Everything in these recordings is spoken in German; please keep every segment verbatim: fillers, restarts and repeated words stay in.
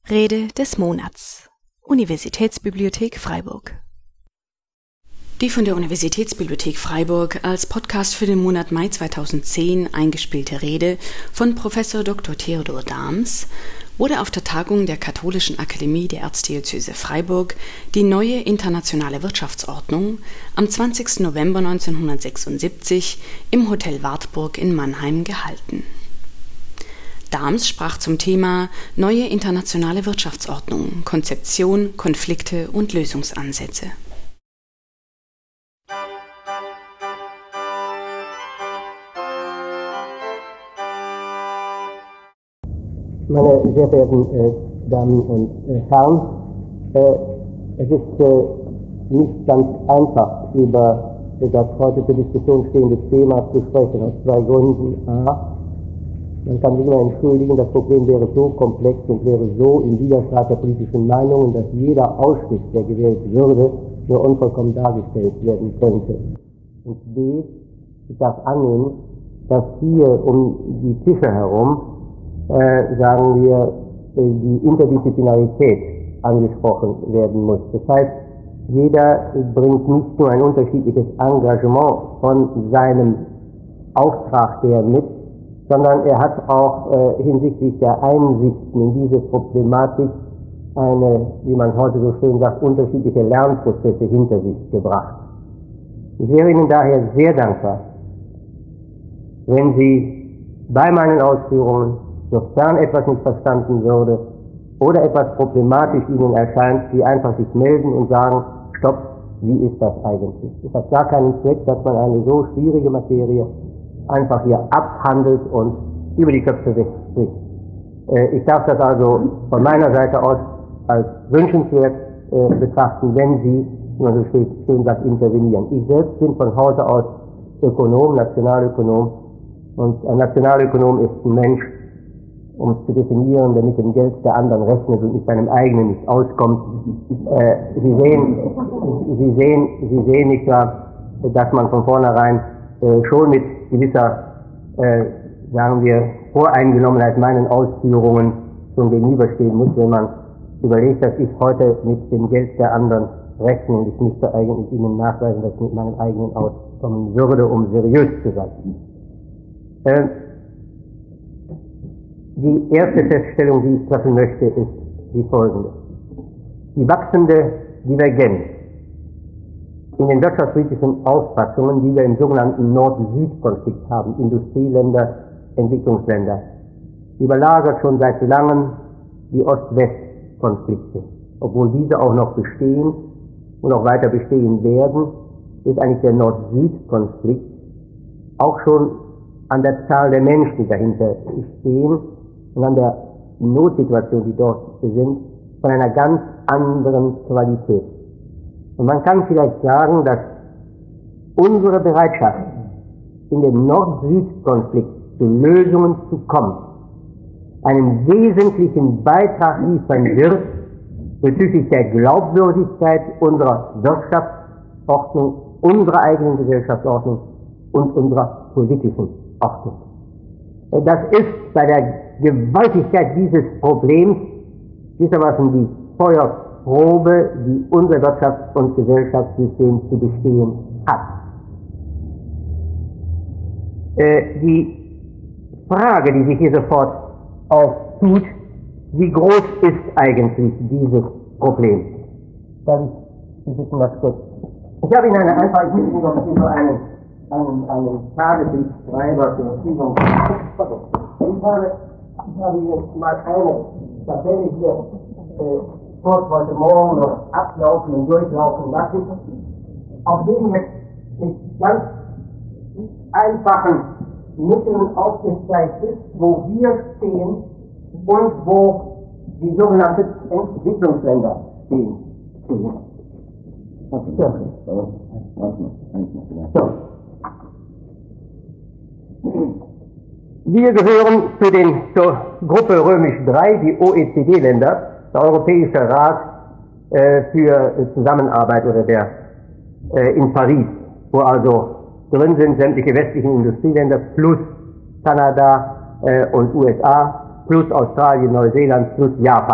Rede des Monats. Universitätsbibliothek Freiburg. Die von der Universitätsbibliothek Freiburg als Podcast für den Monat Mai zweitausendzehn eingespielte Rede von Professor Doktor Theodor Dahms wurde auf der Tagung der Katholischen Akademie der Erzdiözese Freiburg die neue internationale Wirtschaftsordnung am zwanzigsten November neunzehnhundertsechsundsiebzig im Hotel Wartburg in Mannheim gehalten. Dahms sprach zum Thema Neue internationale Wirtschaftsordnung, Konzeption, Konflikte und Lösungsansätze. Meine sehr verehrten äh, Damen und äh, Herren, äh, es ist äh, nicht ganz einfach, über das heute zur Diskussion stehende Thema zu sprechen, aus zwei Gründen. A, man kann sich immer entschuldigen, das Problem wäre so komplex und wäre so im Widerstreit der politischen Meinungen, dass jeder Ausschnitt, der gewählt würde, nur unvollkommen dargestellt werden könnte. Und B, ich darf annehmen, dass hier um die Tische herum, äh, sagen wir, die Interdisziplinarität angesprochen werden muss. Das heißt, jeder bringt nicht nur ein unterschiedliches Engagement von seinem Auftrag her mit, sondern er hat auch äh, hinsichtlich der Einsichten in diese Problematik eine, wie man heute so schön sagt, unterschiedliche Lernprozesse hinter sich gebracht. Ich wäre Ihnen daher sehr dankbar, wenn Sie bei meinen Ausführungen, sofern etwas nicht verstanden würde oder etwas problematisch Ihnen erscheint, Sie einfach sich melden und sagen, stopp, wie ist das eigentlich? Es hat gar keinen Zweck, dass man eine so schwierige Materie einfach hier abhandelt und über die Köpfe wegspricht. Äh, ich darf das also von meiner Seite aus als wünschenswert äh, betrachten, wenn Sie, wie man so schön, schön sagt, intervenieren. Ich selbst bin von Hause aus Ökonom, Nationalökonom, und ein Nationalökonom ist ein Mensch, um es zu definieren, der mit dem Geld der anderen rechnet und mit seinem eigenen nicht auskommt. Äh, Sie sehen, Sie sehen, Sie sehen nicht wahr, dass man von vornherein äh, schon mit gewisser, äh, sagen wir, Voreingenommenheit meinen Ausführungen schon gegenüberstehen muss, wenn man überlegt, dass ich heute mit dem Geld der anderen rechne, und ich müsste eigentlich Ihnen nachweisen, dass ich mit meinem eigenen auskommen würde, um seriös zu sein. Äh, die erste Feststellung, die ich treffen möchte, ist die folgende. Die wachsende Divergenz in den wirtschaftspolitischen Auffassungen, die wir im sogenannten Nord-Süd-Konflikt haben, Industrieländer, Entwicklungsländer, überlagert schon seit langem die Ost-West-Konflikte. Obwohl diese auch noch bestehen und auch weiter bestehen werden, ist eigentlich der Nord-Süd-Konflikt auch schon an der Zahl der Menschen, die dahinter stehen, und an der Notsituation, die dort sind, von einer ganz anderen Qualität. Und man kann vielleicht sagen, dass unsere Bereitschaft, in dem Nord-Süd-Konflikt zu Lösungen zu kommen, einen wesentlichen Beitrag liefern wird bezüglich der Glaubwürdigkeit unserer Wirtschaftsordnung, unserer eigenen Gesellschaftsordnung und unserer politischen Ordnung. Das ist bei der Gewaltigkeit dieses Problems gewissermaßen die Feuerprobe, die unser Wirtschafts- und Gesellschaftssystem zu bestehen hat. Äh, die Frage, die sich hier sofort auftut, wie groß ist eigentlich dieses Problem? Darf ich Sie bitten, was kurz? Ich habe Ihnen eine einfache Mitteilung noch über einen, einen, einen Tageslichtschreiber zur Verfügung. Ich habe, ich habe hier mal eine Tabelle hier äh, kurz heute Morgen noch ablaufen und durchlaufen lassen, auf denen jetzt mit ganz einfachen Mitteln aufgezeigt ist, wo wir stehen und wo die sogenannten Entwicklungsländer stehen. So. Wir gehören zu den, zur Gruppe Römisch drei, die O E C D-Länder, der Europäische Rat äh, für Zusammenarbeit oder der äh, in Paris, wo also drin sind sämtliche westlichen Industrieländer plus Kanada äh, und U S A plus Australien, Neuseeland plus Japan.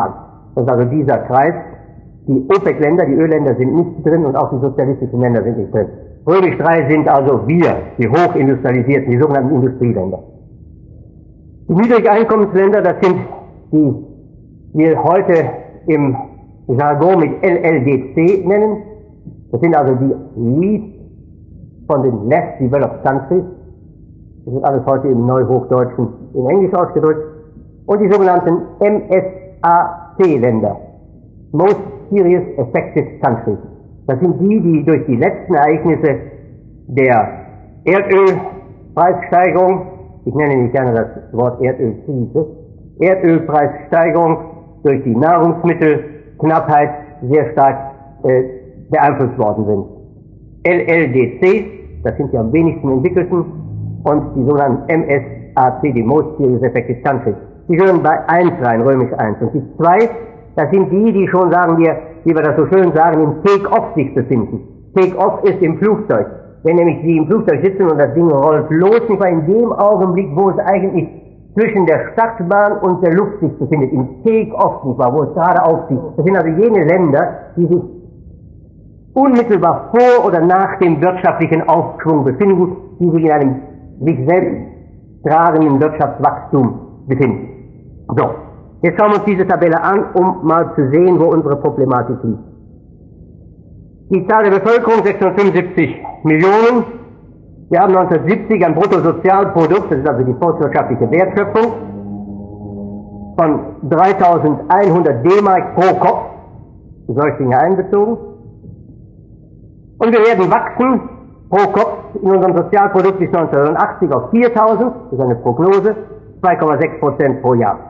Das ist also dieser Kreis. Die OPEC-Länder, die Ölländer sind nicht drin und auch die sozialistischen Länder sind nicht drin. Römisch drei sind also wir, die hochindustrialisierten, die sogenannten Industrieländer. Die Niedrigeinkommensländer, das sind die wir heute im Jargon mit L L D C nennen. Das sind also die Least von den Less Developed Countries. Das wird alles heute im Neuhochdeutschen in Englisch ausgedrückt. Und die sogenannten M S A C-Länder. Most Serious Affected Countries. Das sind die, die durch die letzten Ereignisse der Erdölpreissteigerung, ich nenne nicht gerne das Wort Erdölkrise, Erdölpreissteigerung durch die Nahrungsmittelknappheit sehr stark äh, beeinflusst worden sind. L L D C, das sind die am wenigsten entwickelten, und die sogenannten M S A C, die Most Serious Affected Countries. Die gehören bei eins rein, römisch eins. Und die zwei, das sind die, die schon, sagen wir, wie wir das so schön sagen, im Take-Off sich befinden. Take-Off ist im Flugzeug. Wenn nämlich Sie im Flugzeug sitzen und das Ding rollt los, nicht mal in dem Augenblick, wo es eigentlich zwischen der Startbahn und der Luft sich befindet, im Take-Off, nicht wahr, wo es gerade aufzieht. Das sind also jene Länder, die sich unmittelbar vor oder nach dem wirtschaftlichen Aufschwung befinden, die sich in einem sich selbst tragenden Wirtschaftswachstum befinden. So, jetzt schauen wir uns diese Tabelle an, um mal zu sehen, wo unsere Problematik liegt. Die Zahl der Bevölkerung sechshundertfünfundsiebzig Millionen. Wir haben neunzehnhundertsiebzig ein Bruttosozialprodukt, das ist also die volkswirtschaftliche Wertschöpfung, von dreitausendeinhundert D-Mark pro Kopf, Säuglinge einbezogen. Und wir werden wachsen pro Kopf in unserem Sozialprodukt bis neunzehnhundertachtzig auf viertausend, das ist eine Prognose, zwei Komma sechs Prozent pro Jahr.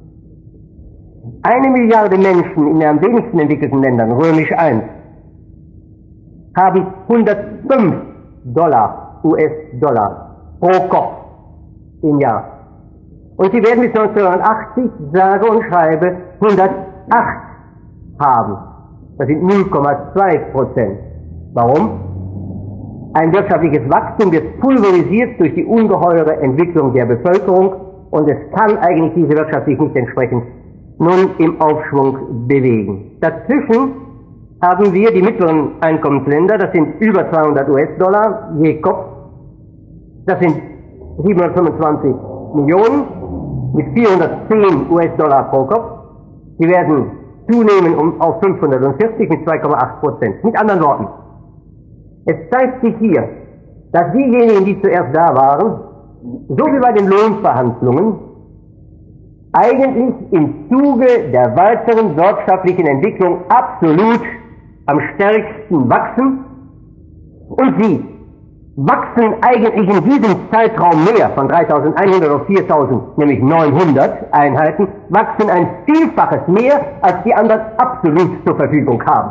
Eine Milliarde Menschen in den am wenigsten entwickelten Ländern, römisch eins, haben hundertfünf Dollar, U S-Dollar, pro Kopf im Jahr. Und sie werden bis neunzehnhundertachtzig, sage und schreibe, hundertacht haben. Das sind null Komma zwei Prozent. Warum? Ein wirtschaftliches Wachstum wird pulverisiert durch die ungeheure Entwicklung der Bevölkerung und es kann eigentlich diese Wirtschaft sich nicht entsprechend nun im Aufschwung bewegen. Dazwischen haben wir die mittleren Einkommensländer, das sind über zweihundert U S-Dollar je Kopf, das sind siebenhundertfünfundzwanzig Millionen mit vierhundertzehn U S-Dollar pro Kopf. Sie werden zunehmen um auf fünfhundertvierzig mit zwei Komma acht Prozent. Mit anderen Worten, es zeigt sich hier, dass diejenigen, die zuerst da waren, so wie bei den Lohnverhandlungen, eigentlich im Zuge der weiteren wirtschaftlichen Entwicklung absolut am stärksten wachsen, und sie wachsen eigentlich in diesem Zeitraum mehr, von dreitausendeinhundert auf viertausend, nämlich neunhundert Einheiten, wachsen ein Vielfaches mehr, als die anderen absolut zur Verfügung haben.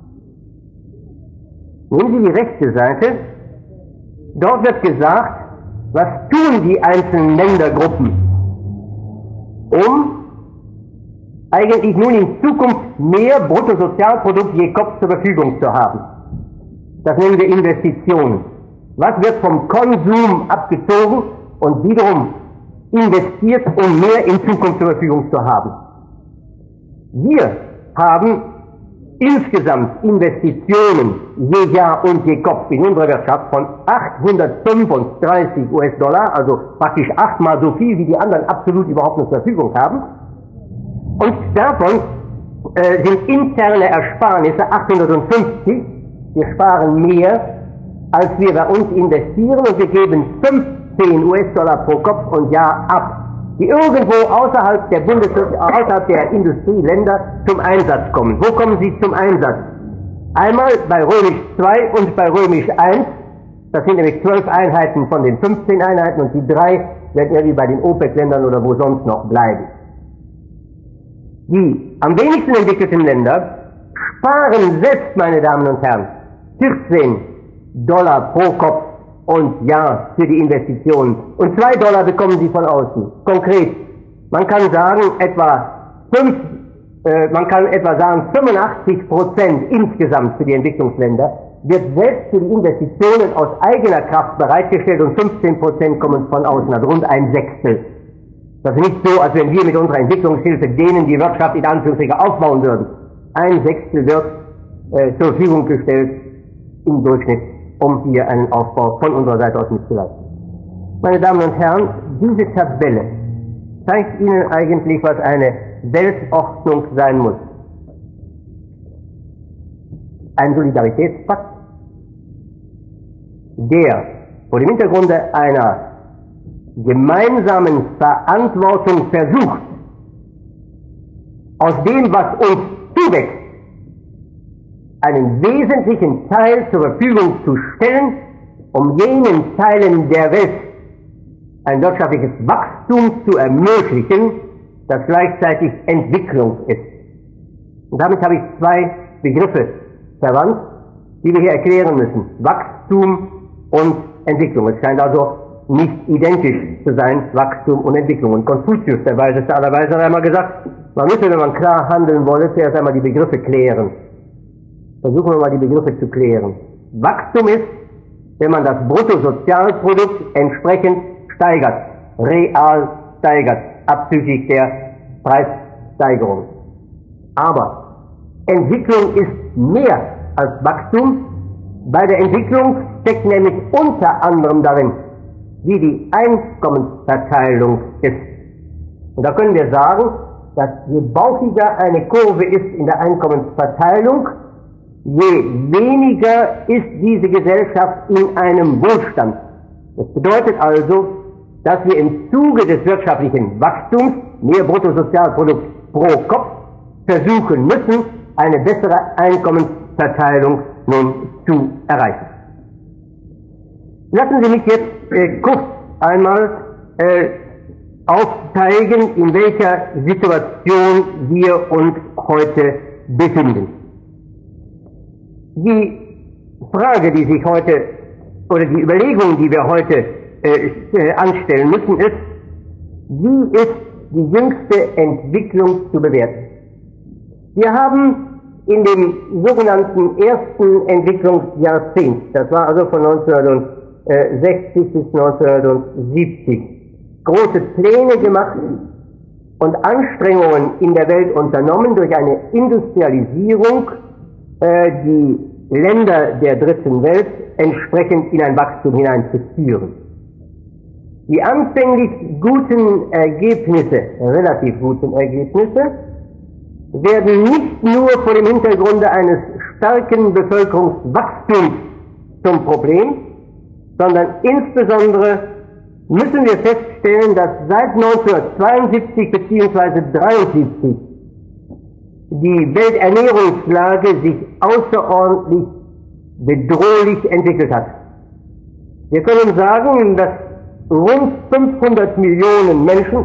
Nehmen Sie die rechte Seite. Dort wird gesagt, was tun die einzelnen Ländergruppen, um eigentlich nun in Zukunft mehr Bruttosozialprodukt je Kopf zur Verfügung zu haben. Das nennen wir Investitionen. Was wird vom Konsum abgezogen und wiederum investiert, um mehr in Zukunft zur Verfügung zu haben? Wir haben insgesamt Investitionen je Jahr und je Kopf in unserer Wirtschaft von achthundertfünfunddreißig U S-Dollar, also praktisch achtmal so viel, wie die anderen absolut überhaupt noch zur Verfügung haben. Und davon äh, sind interne Ersparnisse achthundertfünfzig. Wir sparen mehr, als wir bei uns investieren, und wir geben fünfzehn U S-Dollar pro Kopf und Jahr ab, die irgendwo außerhalb der Bundes außerhalb der Industrieländer zum Einsatz kommen. Wo kommen sie zum Einsatz? Einmal bei Römisch zwei und bei Römisch eins, das sind nämlich zwölf Einheiten von den fünfzehn Einheiten, und die drei werden irgendwie bei den OPEC-Ländern oder wo sonst noch bleiben. Die am wenigsten entwickelten Länder sparen selbst, meine Damen und Herren, vierzehn Dollar pro Kopf und Jahr für die Investitionen. Und zwei Dollar bekommen sie von außen. Konkret, man kann sagen, etwa fünf, äh, man kann etwa sagen, fünfundachtzig Prozent insgesamt für die Entwicklungsländer wird selbst für die Investitionen aus eigener Kraft bereitgestellt, und fünfzehn Prozent kommen von außen, also rund ein Sechstel. Das ist nicht so, als wenn wir mit unserer Entwicklungshilfe denen die Wirtschaft in Anführungszeichen aufbauen würden. Ein Sechstel wird äh, zur Verfügung gestellt im Durchschnitt, um hier einen Aufbau von unserer Seite aus mitzuleisten. Meine Damen und Herren, diese Tabelle zeigt Ihnen eigentlich, was eine Weltordnung sein muss. Ein Solidaritätspakt, der vor dem Hintergrunde einer gemeinsamen Verantwortung versucht, aus dem, was uns zuwächst, einen wesentlichen Teil zur Verfügung zu stellen, um jenen Teilen der Welt ein wirtschaftliches Wachstum zu ermöglichen, das gleichzeitig Entwicklung ist. Und damit habe ich zwei Begriffe verwandt, die wir hier erklären müssen. Wachstum und Entwicklung. Es scheint also nicht identisch zu sein, Wachstum und Entwicklung. Und Konfuzius, der weiseste aller Weisen, hat einmal gesagt, man müsse, wenn man klar handeln wolle, zuerst einmal die Begriffe klären. Versuchen wir mal die Begriffe zu klären. Wachstum ist, wenn man das Bruttosozialprodukt entsprechend steigert, real steigert, abzüglich der Preissteigerung. Aber Entwicklung ist mehr als Wachstum. Bei der Entwicklung steckt nämlich unter anderem darin, wie die Einkommensverteilung ist. Und da können wir sagen, dass je bauchiger eine Kurve ist in der Einkommensverteilung, je weniger ist diese Gesellschaft in einem Wohlstand. Das bedeutet also, dass wir im Zuge des wirtschaftlichen Wachstums, mehr Bruttosozialprodukt pro Kopf, versuchen müssen, eine bessere Einkommensverteilung nun zu erreichen. Lassen Sie mich jetzt äh, kurz einmal äh, aufzeigen, in welcher Situation wir uns heute befinden. Die Frage, die sich heute, oder die Überlegung, die wir heute äh, äh, anstellen müssen, ist, wie ist die jüngste Entwicklung zu bewerten? Wir haben in dem sogenannten ersten Entwicklungsjahrzehnt, das war also von neunzehnhundertsechzig bis neunzehnhundertsiebzig, große Pläne gemacht und Anstrengungen in der Welt unternommen, durch eine Industrialisierung äh, die Länder der dritten Welt entsprechend in ein Wachstum hineinzuführen. Die anfänglich guten Ergebnisse, relativ guten Ergebnisse, werden nicht nur vor dem Hintergrunde eines starken Bevölkerungswachstums zum Problem, sondern insbesondere müssen wir feststellen, dass seit neunzehnhundertzweiundsiebzig bzw. dreiundsiebzig die Welternährungslage sich außerordentlich bedrohlich entwickelt hat. Wir können sagen, dass rund fünfhundert Millionen Menschen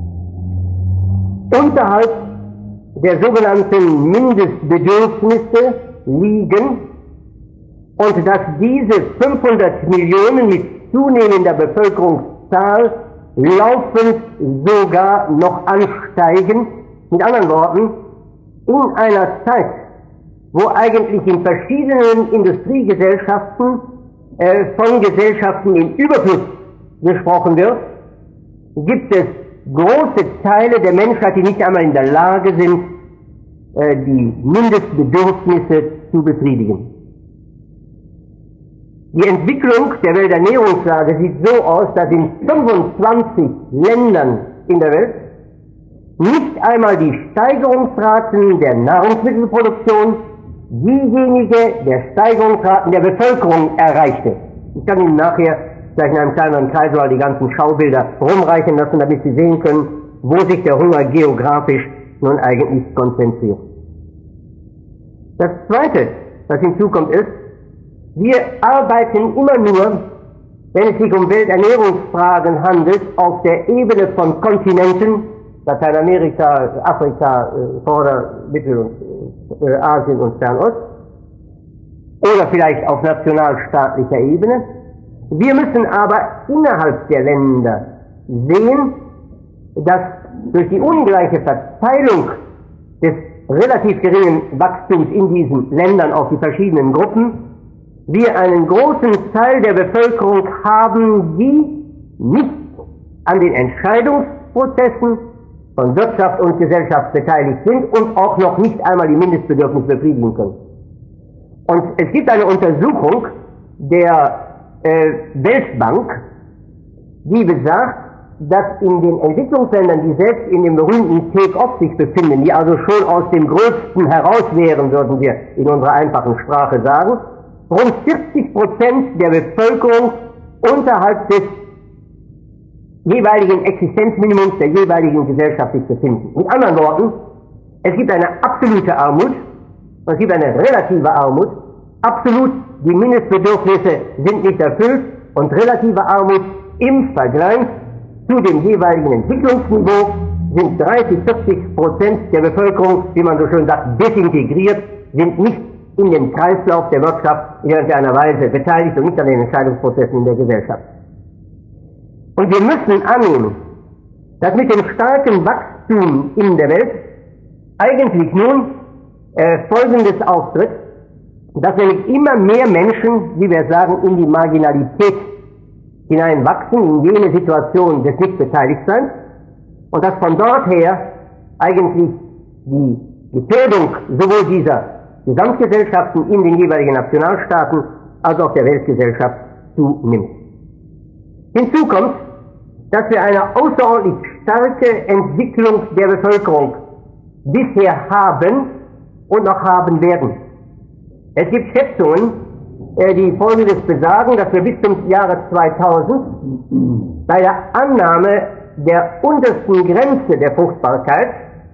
unterhalb der sogenannten Mindestbedürfnisse liegen und dass diese fünfhundert Millionen mit zunehmender Bevölkerungszahl laufend sogar noch ansteigen. Mit anderen Worten, in einer Zeit, wo eigentlich in verschiedenen Industriegesellschaften äh, von Gesellschaften in Überfluss gesprochen wird, gibt es große Teile der Menschheit, die nicht einmal in der Lage sind, äh, die Mindestbedürfnisse zu befriedigen. Die Entwicklung der Welternährungslage sieht so aus, dass in fünfundzwanzig Ländern in der Welt nicht einmal die Steigerungsraten der Nahrungsmittelproduktion diejenige der Steigerungsraten der Bevölkerung erreichte. Ich kann Ihnen nachher vielleicht in einem kleineren Kreis mal die ganzen Schaubilder rumreichen lassen, damit Sie sehen können, wo sich der Hunger geografisch nun eigentlich konzentriert. Das Zweite, was hinzukommt, ist, wir arbeiten immer nur, wenn es sich um Welternährungsfragen handelt, auf der Ebene von Kontinenten, Lateinamerika, Afrika, Vorder-, Mittel- und äh, Asien und Fernost, oder vielleicht auf nationalstaatlicher Ebene. Wir müssen aber innerhalb der Länder sehen, dass durch die ungleiche Verteilung des relativ geringen Wachstums in diesen Ländern auf die verschiedenen Gruppen wir einen großen Teil der Bevölkerung haben, die nicht an den Entscheidungsprozess Prozessen von Wirtschaft und Gesellschaft beteiligt sind und auch noch nicht einmal die Mindestbedürfnisse befriedigen können. Und es gibt eine Untersuchung der äh, Weltbank, die besagt, dass in den Entwicklungsländern, die selbst in dem berühmten Take-off sich befinden, die also schon aus dem Größten heraus wären, würden wir in unserer einfachen Sprache sagen, rund vierzig Prozent der Bevölkerung unterhalb des jeweiligen Existenzminimums der jeweiligen Gesellschaft sich befinden. Mit anderen Worten, es gibt eine absolute Armut, und es gibt eine relative Armut. Absolut, die Mindestbedürfnisse sind nicht erfüllt, und relative Armut im Vergleich zu dem jeweiligen Entwicklungsniveau sind dreißig, vierzig Prozent der Bevölkerung, wie man so schön sagt, desintegriert, sind nicht in dem Kreislauf der Wirtschaft in irgendeiner Weise beteiligt und nicht an den Entscheidungsprozessen in der Gesellschaft. Und wir müssen annehmen, dass mit dem starken Wachstum in der Welt eigentlich nun äh, Folgendes auftritt, dass nämlich immer mehr Menschen, wie wir sagen, in die Marginalität hineinwachsen, in jene Situation des Nichtbeteiligtseins, und dass von dort her eigentlich die Gefährdung sowohl dieser Gesamtgesellschaften in den jeweiligen Nationalstaaten als auch der Weltgesellschaft zunimmt. Hinzu kommt, dass wir eine außerordentlich starke Entwicklung der Bevölkerung bisher haben und noch haben werden. Es gibt Schätzungen, die Folgendes besagen, dass wir bis zum Jahre zweitausend bei der Annahme der untersten Grenze der Fruchtbarkeit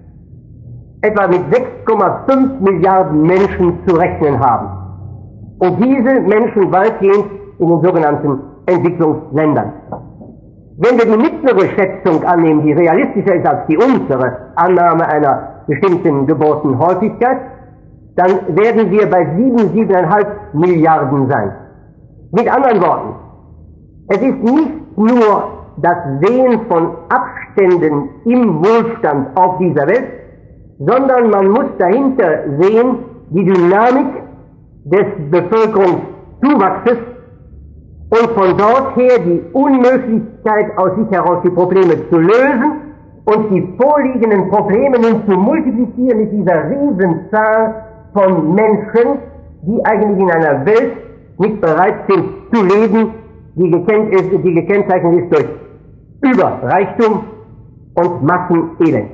etwa mit sechs Komma fünf Milliarden Menschen zu rechnen haben. Und diese Menschen weitgehend in den sogenannten Entwicklungsländern. Wenn wir die mittlere Schätzung annehmen, die realistischer ist als die untere Annahme einer bestimmten Geburtenhäufigkeit, dann werden wir bei sieben, siebeneinhalb Milliarden sein. Mit anderen Worten, es ist nicht nur das Sehen von Abständen im Wohlstand auf dieser Welt, sondern man muss dahinter sehen die Dynamik des Bevölkerungszuwachses und von dort her die Unmöglichkeit, aus sich heraus die Probleme zu lösen und die vorliegenden Probleme nun zu multiplizieren mit dieser Riesenzahl von Menschen, die eigentlich in einer Welt nicht bereit sind zu leben, die, gekennt ist, die gekennzeichnet ist durch Überreichtum und Massenelend.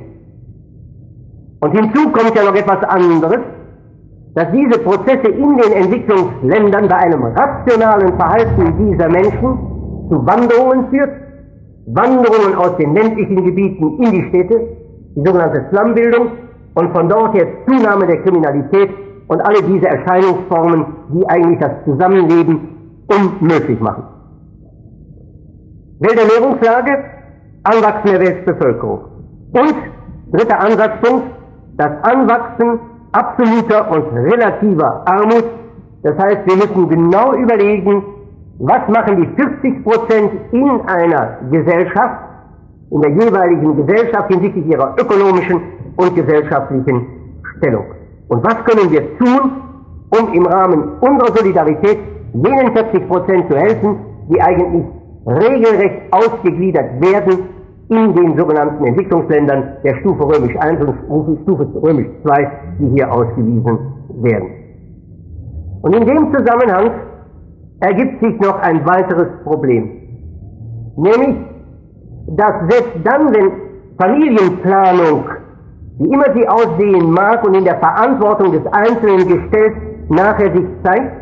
Und hinzu kommt ja noch etwas anderes, dass diese Prozesse in den Entwicklungsländern bei einem rationalen Verhalten dieser Menschen zu Wanderungen führt, Wanderungen aus den ländlichen Gebieten in die Städte, die sogenannte Slumbildung, und von dort her Zunahme der Kriminalität und alle diese Erscheinungsformen, die eigentlich das Zusammenleben unmöglich machen. Welternährungslage, Anwachsen der Weltbevölkerung. Und dritter Ansatzpunkt, das Anwachsen absoluter und relativer Armut. Das heißt, wir müssen genau überlegen, was machen die vierzig Prozent in einer Gesellschaft, in der jeweiligen Gesellschaft hinsichtlich ihrer ökonomischen und gesellschaftlichen Stellung. Und was können wir tun, um im Rahmen unserer Solidarität jenen vierzig Prozent zu helfen, die eigentlich regelrecht ausgegliedert werden in den sogenannten Entwicklungsländern der Stufe Römisch eins und Stufe Römisch zwei, die hier ausgewiesen werden. Und in dem Zusammenhang ergibt sich noch ein weiteres Problem, nämlich, dass selbst dann, wenn Familienplanung, wie immer sie aussehen mag und in der Verantwortung des Einzelnen gestellt, nachher sich zeigt,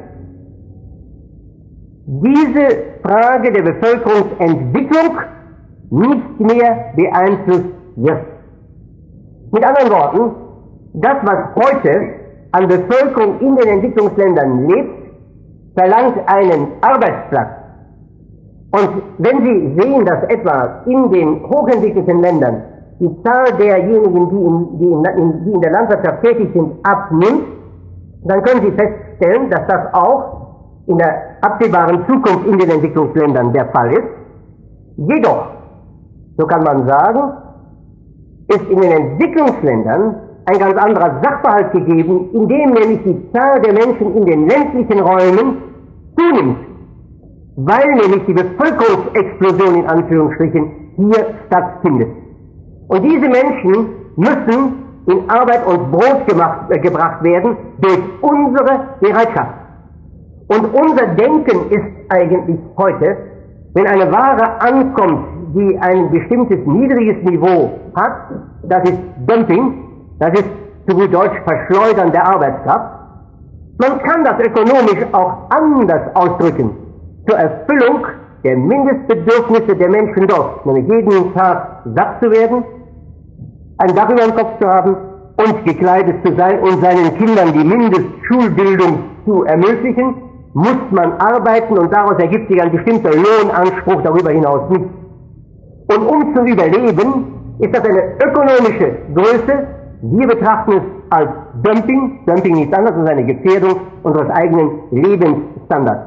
diese Frage der Bevölkerungsentwicklung nicht mehr beeinflusst wird. Mit anderen Worten, das, was heute an Bevölkerung in den Entwicklungsländern lebt, verlangt einen Arbeitsplatz. Und wenn Sie sehen, dass etwa in den hochentwickelten Ländern die Zahl derjenigen, die in, die in, die in der Landwirtschaft tätig sind, abnimmt, dann können Sie feststellen, dass das auch in der absehbaren Zukunft in den Entwicklungsländern der Fall ist. Jedoch, so kann man sagen, ist in den Entwicklungsländern ein ganz anderer Sachverhalt gegeben, in dem nämlich die Zahl der Menschen in den ländlichen Räumen zunimmt, weil nämlich die Bevölkerungsexplosion in Anführungsstrichen hier stattfindet. Und diese Menschen müssen in Arbeit und Brot gemacht, äh, gebracht werden durch unsere Bereitschaft. Und unser Denken ist eigentlich heute, wenn eine Ware ankommt, die ein bestimmtes niedriges Niveau hat, das ist Dumping, das ist zu gut Deutsch Verschleudern der Arbeitskraft. Man kann das ökonomisch auch anders ausdrücken, zur Erfüllung der Mindestbedürfnisse der Menschen dort, nämlich jeden Tag satt zu werden, ein Dach über dem Kopf zu haben und gekleidet zu sein und seinen Kindern die Mindestschulbildung zu ermöglichen, muss man arbeiten und daraus ergibt sich ein bestimmter Lohnanspruch, darüber hinaus nicht. Und um zu überleben, ist das eine ökonomische Größe. Wir betrachten es als Dumping, Dumping nichts anderes als eine Gefährdung unseres eigenen Lebensstandards.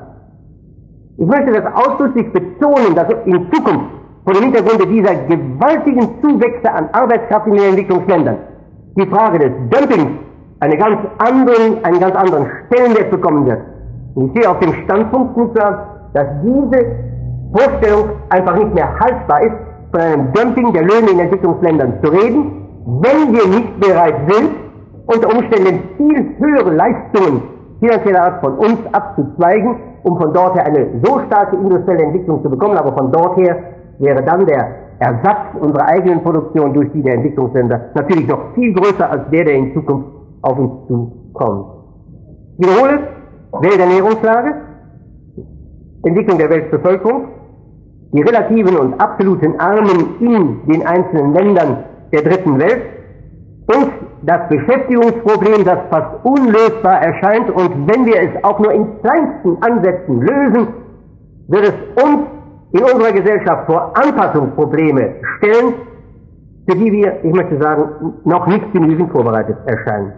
Ich möchte das ausdrücklich betonen, dass in Zukunft vor dem Hintergrund dieser gewaltigen Zuwächse an Arbeitskraft in den Entwicklungsländern die Frage des Dumpings eine ganz anderen, einen ganz anderen Stellenwert bekommen wird. Und ich sehe auf dem Standpunkt, dass diese Vorstellung einfach nicht mehr haltbar ist, von einem Dumping der Löhne in Entwicklungsländern zu reden, wenn wir nicht bereit sind, unter Umständen viel höhere Leistungen finanzieller Art von uns abzuzweigen, um von dort her eine so starke industrielle Entwicklung zu bekommen, aber von dort her wäre dann der Ersatz unserer eigenen Produktion durch die der Entwicklungsländer natürlich noch viel größer als der, der in Zukunft auf uns zukommt. Ich wiederhole, Welternährungslage, Entwicklung der Weltbevölkerung, die relativen und absoluten Armen in den einzelnen Ländern der dritten Welt und das Beschäftigungsproblem, das fast unlösbar erscheint, und wenn wir es auch nur in kleinsten Ansätzen lösen, wird es uns in unserer Gesellschaft vor Anpassungsprobleme stellen, für die wir, ich möchte sagen, noch nicht genügend vorbereitet erscheinen.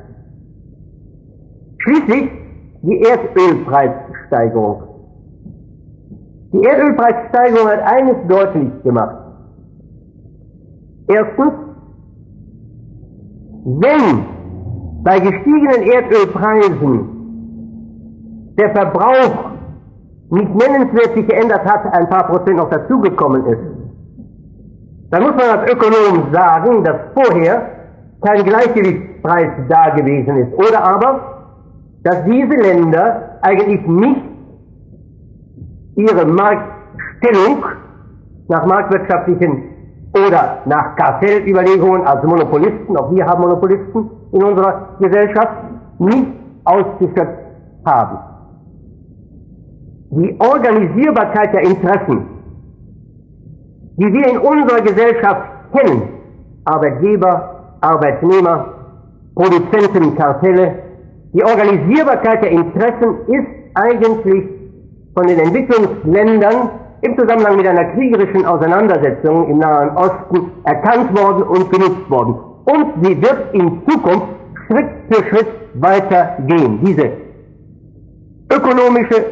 Schließlich die Erdölpreissteigerung. Die Erdölpreissteigerung hat eines deutlich gemacht. Erstens, wenn bei gestiegenen Erdölpreisen der Verbrauch nicht nennenswert sich geändert hat, ein paar Prozent noch dazugekommen ist, dann muss man als Ökonom sagen, dass vorher kein Gleichgewichtspreis da gewesen ist. Oder aber, dass diese Länder eigentlich nicht ihre Marktstellung nach marktwirtschaftlichen oder nach Kartellüberlegungen als Monopolisten, auch wir haben Monopolisten in unserer Gesellschaft, nicht ausgeschöpft haben. Die Organisierbarkeit der Interessen, die wir in unserer Gesellschaft kennen, Arbeitgeber, Arbeitnehmer, Produzenten, Kartelle, die Organisierbarkeit der Interessen ist eigentlich von den Entwicklungsländern im Zusammenhang mit einer kriegerischen Auseinandersetzung im Nahen Osten erkannt worden und genutzt worden. Und sie wird in Zukunft Schritt für Schritt weitergehen. Diese ökonomische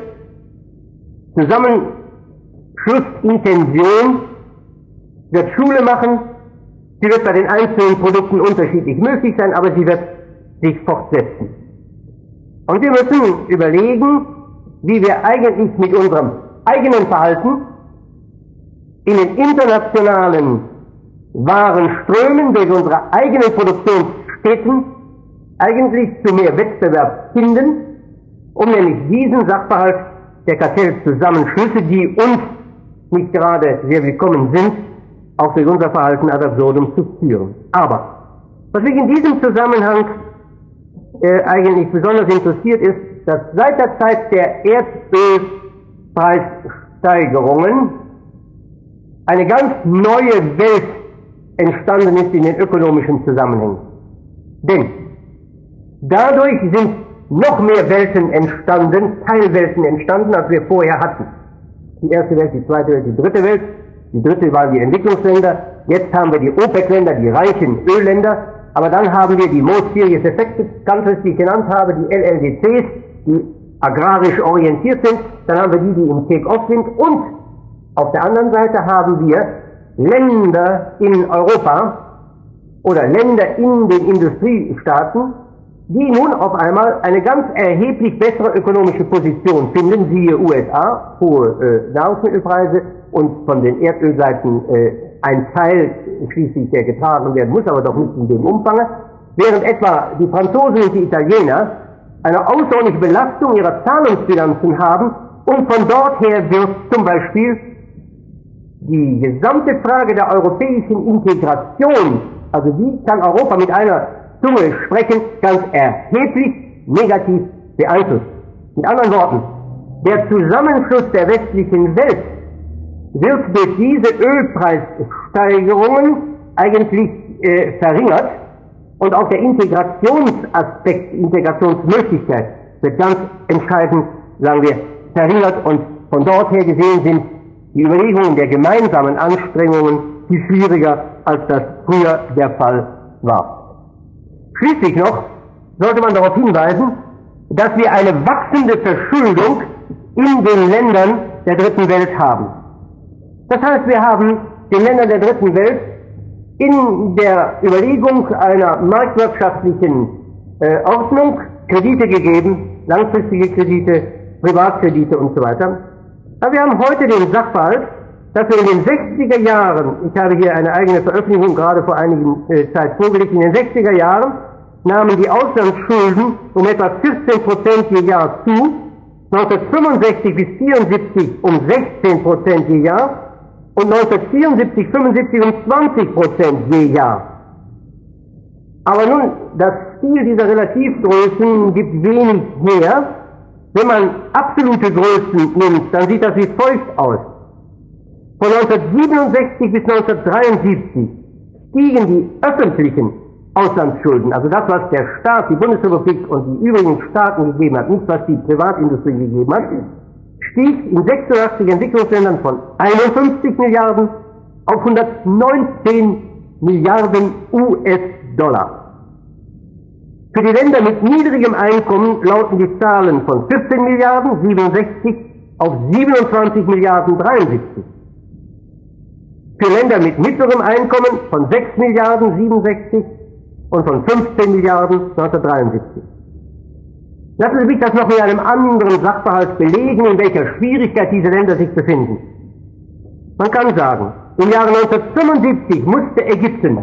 Zusammenschlussintention wird Schule machen. Sie wird bei den einzelnen Produkten unterschiedlich möglich sein, aber sie wird sich fortsetzen. Und wir müssen überlegen, wie wir eigentlich mit unserem eigenen Verhalten in den internationalen Warenströmen durch unsere eigenen Produktionsstätten eigentlich zu mehr Wettbewerb finden, um nämlich diesen Sachverhalt der Kartellzusammenschlüsse, die uns nicht gerade sehr willkommen sind, auch durch unser Verhalten ad absurdum zu führen. Aber was mich in diesem Zusammenhang äh, eigentlich besonders interessiert ist, dass seit der Zeit der Erdölpreissteigerungen eine ganz neue Welt entstanden ist in den ökonomischen Zusammenhängen. Denn dadurch sind noch mehr Welten entstanden, Teilwelten entstanden, als wir vorher hatten. Die erste Welt, die zweite Welt, die dritte Welt. Die dritte waren die Entwicklungsländer. Jetzt haben wir die OPEC-Länder, die reichen Ölländer. Aber dann haben wir die Most Serious Affected Countries, die ich genannt habe, die L L D Cs, die agrarisch orientiert sind. Dann haben wir die, die im Take-Off sind. Und auf der anderen Seite haben wir Länder in Europa oder Länder in den Industriestaaten, die nun auf einmal eine ganz erheblich bessere ökonomische Position finden, siehe U S A, hohe äh, Nahrungsmittelpreise und von den Erdölseiten äh, ein Teil schließlich, der getragen werden muss, aber doch nicht in dem Umfang, während etwa die Franzosen und die Italiener eine außerordentliche Belastung ihrer Zahlungsbilanzen haben und von dort her wird zum Beispiel die gesamte Frage der europäischen Integration, also wie kann Europa mit einer Zunge sprechen, ganz erheblich negativ beeinflusst. Mit anderen Worten, der Zusammenschluss der westlichen Welt wird durch diese Ölpreissteigerungen eigentlich äh, verringert und auch der Integrationsaspekt, Integrationsmöglichkeit wird ganz entscheidend, sagen wir, verringert und von dort her gesehen sind die Überlegungen der gemeinsamen Anstrengungen viel schwieriger, als das früher der Fall war. Schließlich noch sollte man darauf hinweisen, dass wir eine wachsende Verschuldung in den Ländern der dritten Welt haben. Das heißt, wir haben den Ländern der dritten Welt in der Überlegung einer marktwirtschaftlichen äh, Ordnung Kredite gegeben, langfristige Kredite, Privatkredite und so weiter. Aber wir haben heute den Sachverhalt, dass wir in den sechziger Jahren, ich habe hier eine eigene Veröffentlichung gerade vor einigen äh, Zeit vorgelegt, in den sechziger Jahren nahmen die Auslandsschulden um etwa vierzehn Prozent je Jahr zu, neunzehnhundertfünfundsechzig bis vierundsiebzig um sechzehn Prozent je Jahr und neunzehnhundertvierundsiebzig, fünfundsiebzig um zwanzig Prozent je Jahr. Aber nun, das Spiel dieser Relativgrößen gibt wenig her. Wenn man absolute Größen nimmt, dann sieht das wie folgt aus. Von neunzehnhundertsiebenundsechzig bis neunzehnhundertdreiundsiebzig stiegen die öffentlichen Auslandsschulden, also das, was der Staat, die Bundesrepublik und die übrigen Staaten gegeben hat, nicht was die Privatindustrie gegeben hat, stieg in sechsundachtzig Entwicklungsländern von einundfünfzig Milliarden auf hundertneunzehn Milliarden U S-Dollar. Für die Länder mit niedrigem Einkommen lauten die Zahlen von vierzehn Milliarden siebenundsechzig auf siebenundzwanzig Milliarden dreiundsiebzig. Für Länder mit mittlerem Einkommen von sechs Milliarden siebenundsechzig und von fünfzehn Milliarden neunzehnhundertdreiundsiebzig. Lassen Sie mich das noch mit einem anderen Sachverhalt belegen, in welcher Schwierigkeit diese Länder sich befinden. Man kann sagen, im Jahre neunzehnhundertfünfundsiebzig musste Ägypten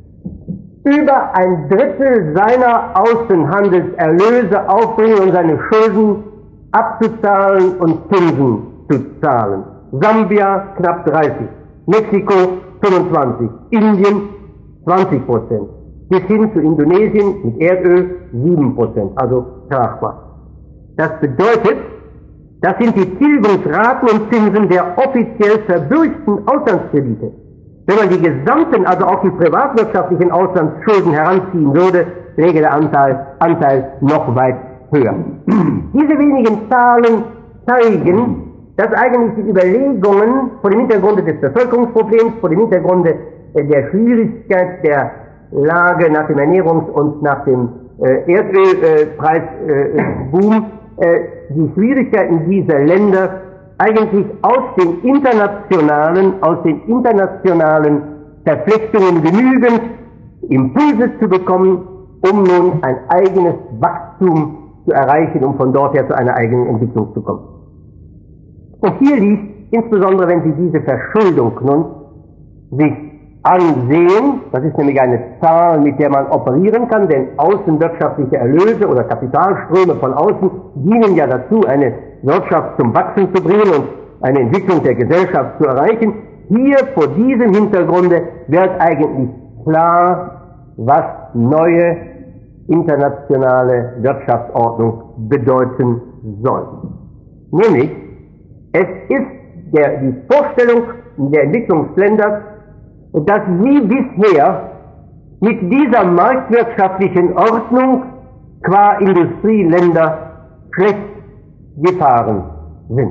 über ein Drittel seiner Außenhandelserlöse aufbringen, um seine Schulden abzuzahlen und Zinsen zu zahlen. Sambia knapp dreißig, Mexiko fünfundzwanzig, Indien zwanzig Prozent, bis hin zu Indonesien mit Erdöl sieben Prozent, also tragbar. Das bedeutet, das sind die Tilgungsraten und Zinsen der offiziell verbürgten Auslandskredite. Wenn man die gesamten, also auch die privatwirtschaftlichen Auslandsschulden heranziehen würde, läge der Anteil, Anteil noch weit höher. Diese wenigen Zahlen zeigen, dass eigentlich die Überlegungen vor dem Hintergrund des Bevölkerungsproblems, vor dem Hintergrund der Schwierigkeit der Lage nach dem Ernährungs- und nach dem äh, Erdölpreisboom, äh, äh, die Schwierigkeiten dieser Länder eigentlich aus den internationalen, aus den internationalen Verflechtungen genügend Impulse zu bekommen, um nun ein eigenes Wachstum zu erreichen, um von dort her zu einer eigenen Entwicklung zu kommen. Und hier liegt, insbesondere wenn Sie diese Verschuldung nun sich ansehen, das ist nämlich eine Zahl, mit der man operieren kann, denn außenwirtschaftliche Erlöse oder Kapitalströme von außen dienen ja dazu, eine Wirtschaft zum Wachsen zu bringen und eine Entwicklung der Gesellschaft zu erreichen. Hier vor diesem Hintergrunde wird eigentlich klar, was neue internationale Wirtschaftsordnung bedeuten soll. Nämlich, es ist der, die Vorstellung der Entwicklungsländer, dass sie bisher mit dieser marktwirtschaftlichen Ordnung qua Industrieländer schlecht gefahren sind.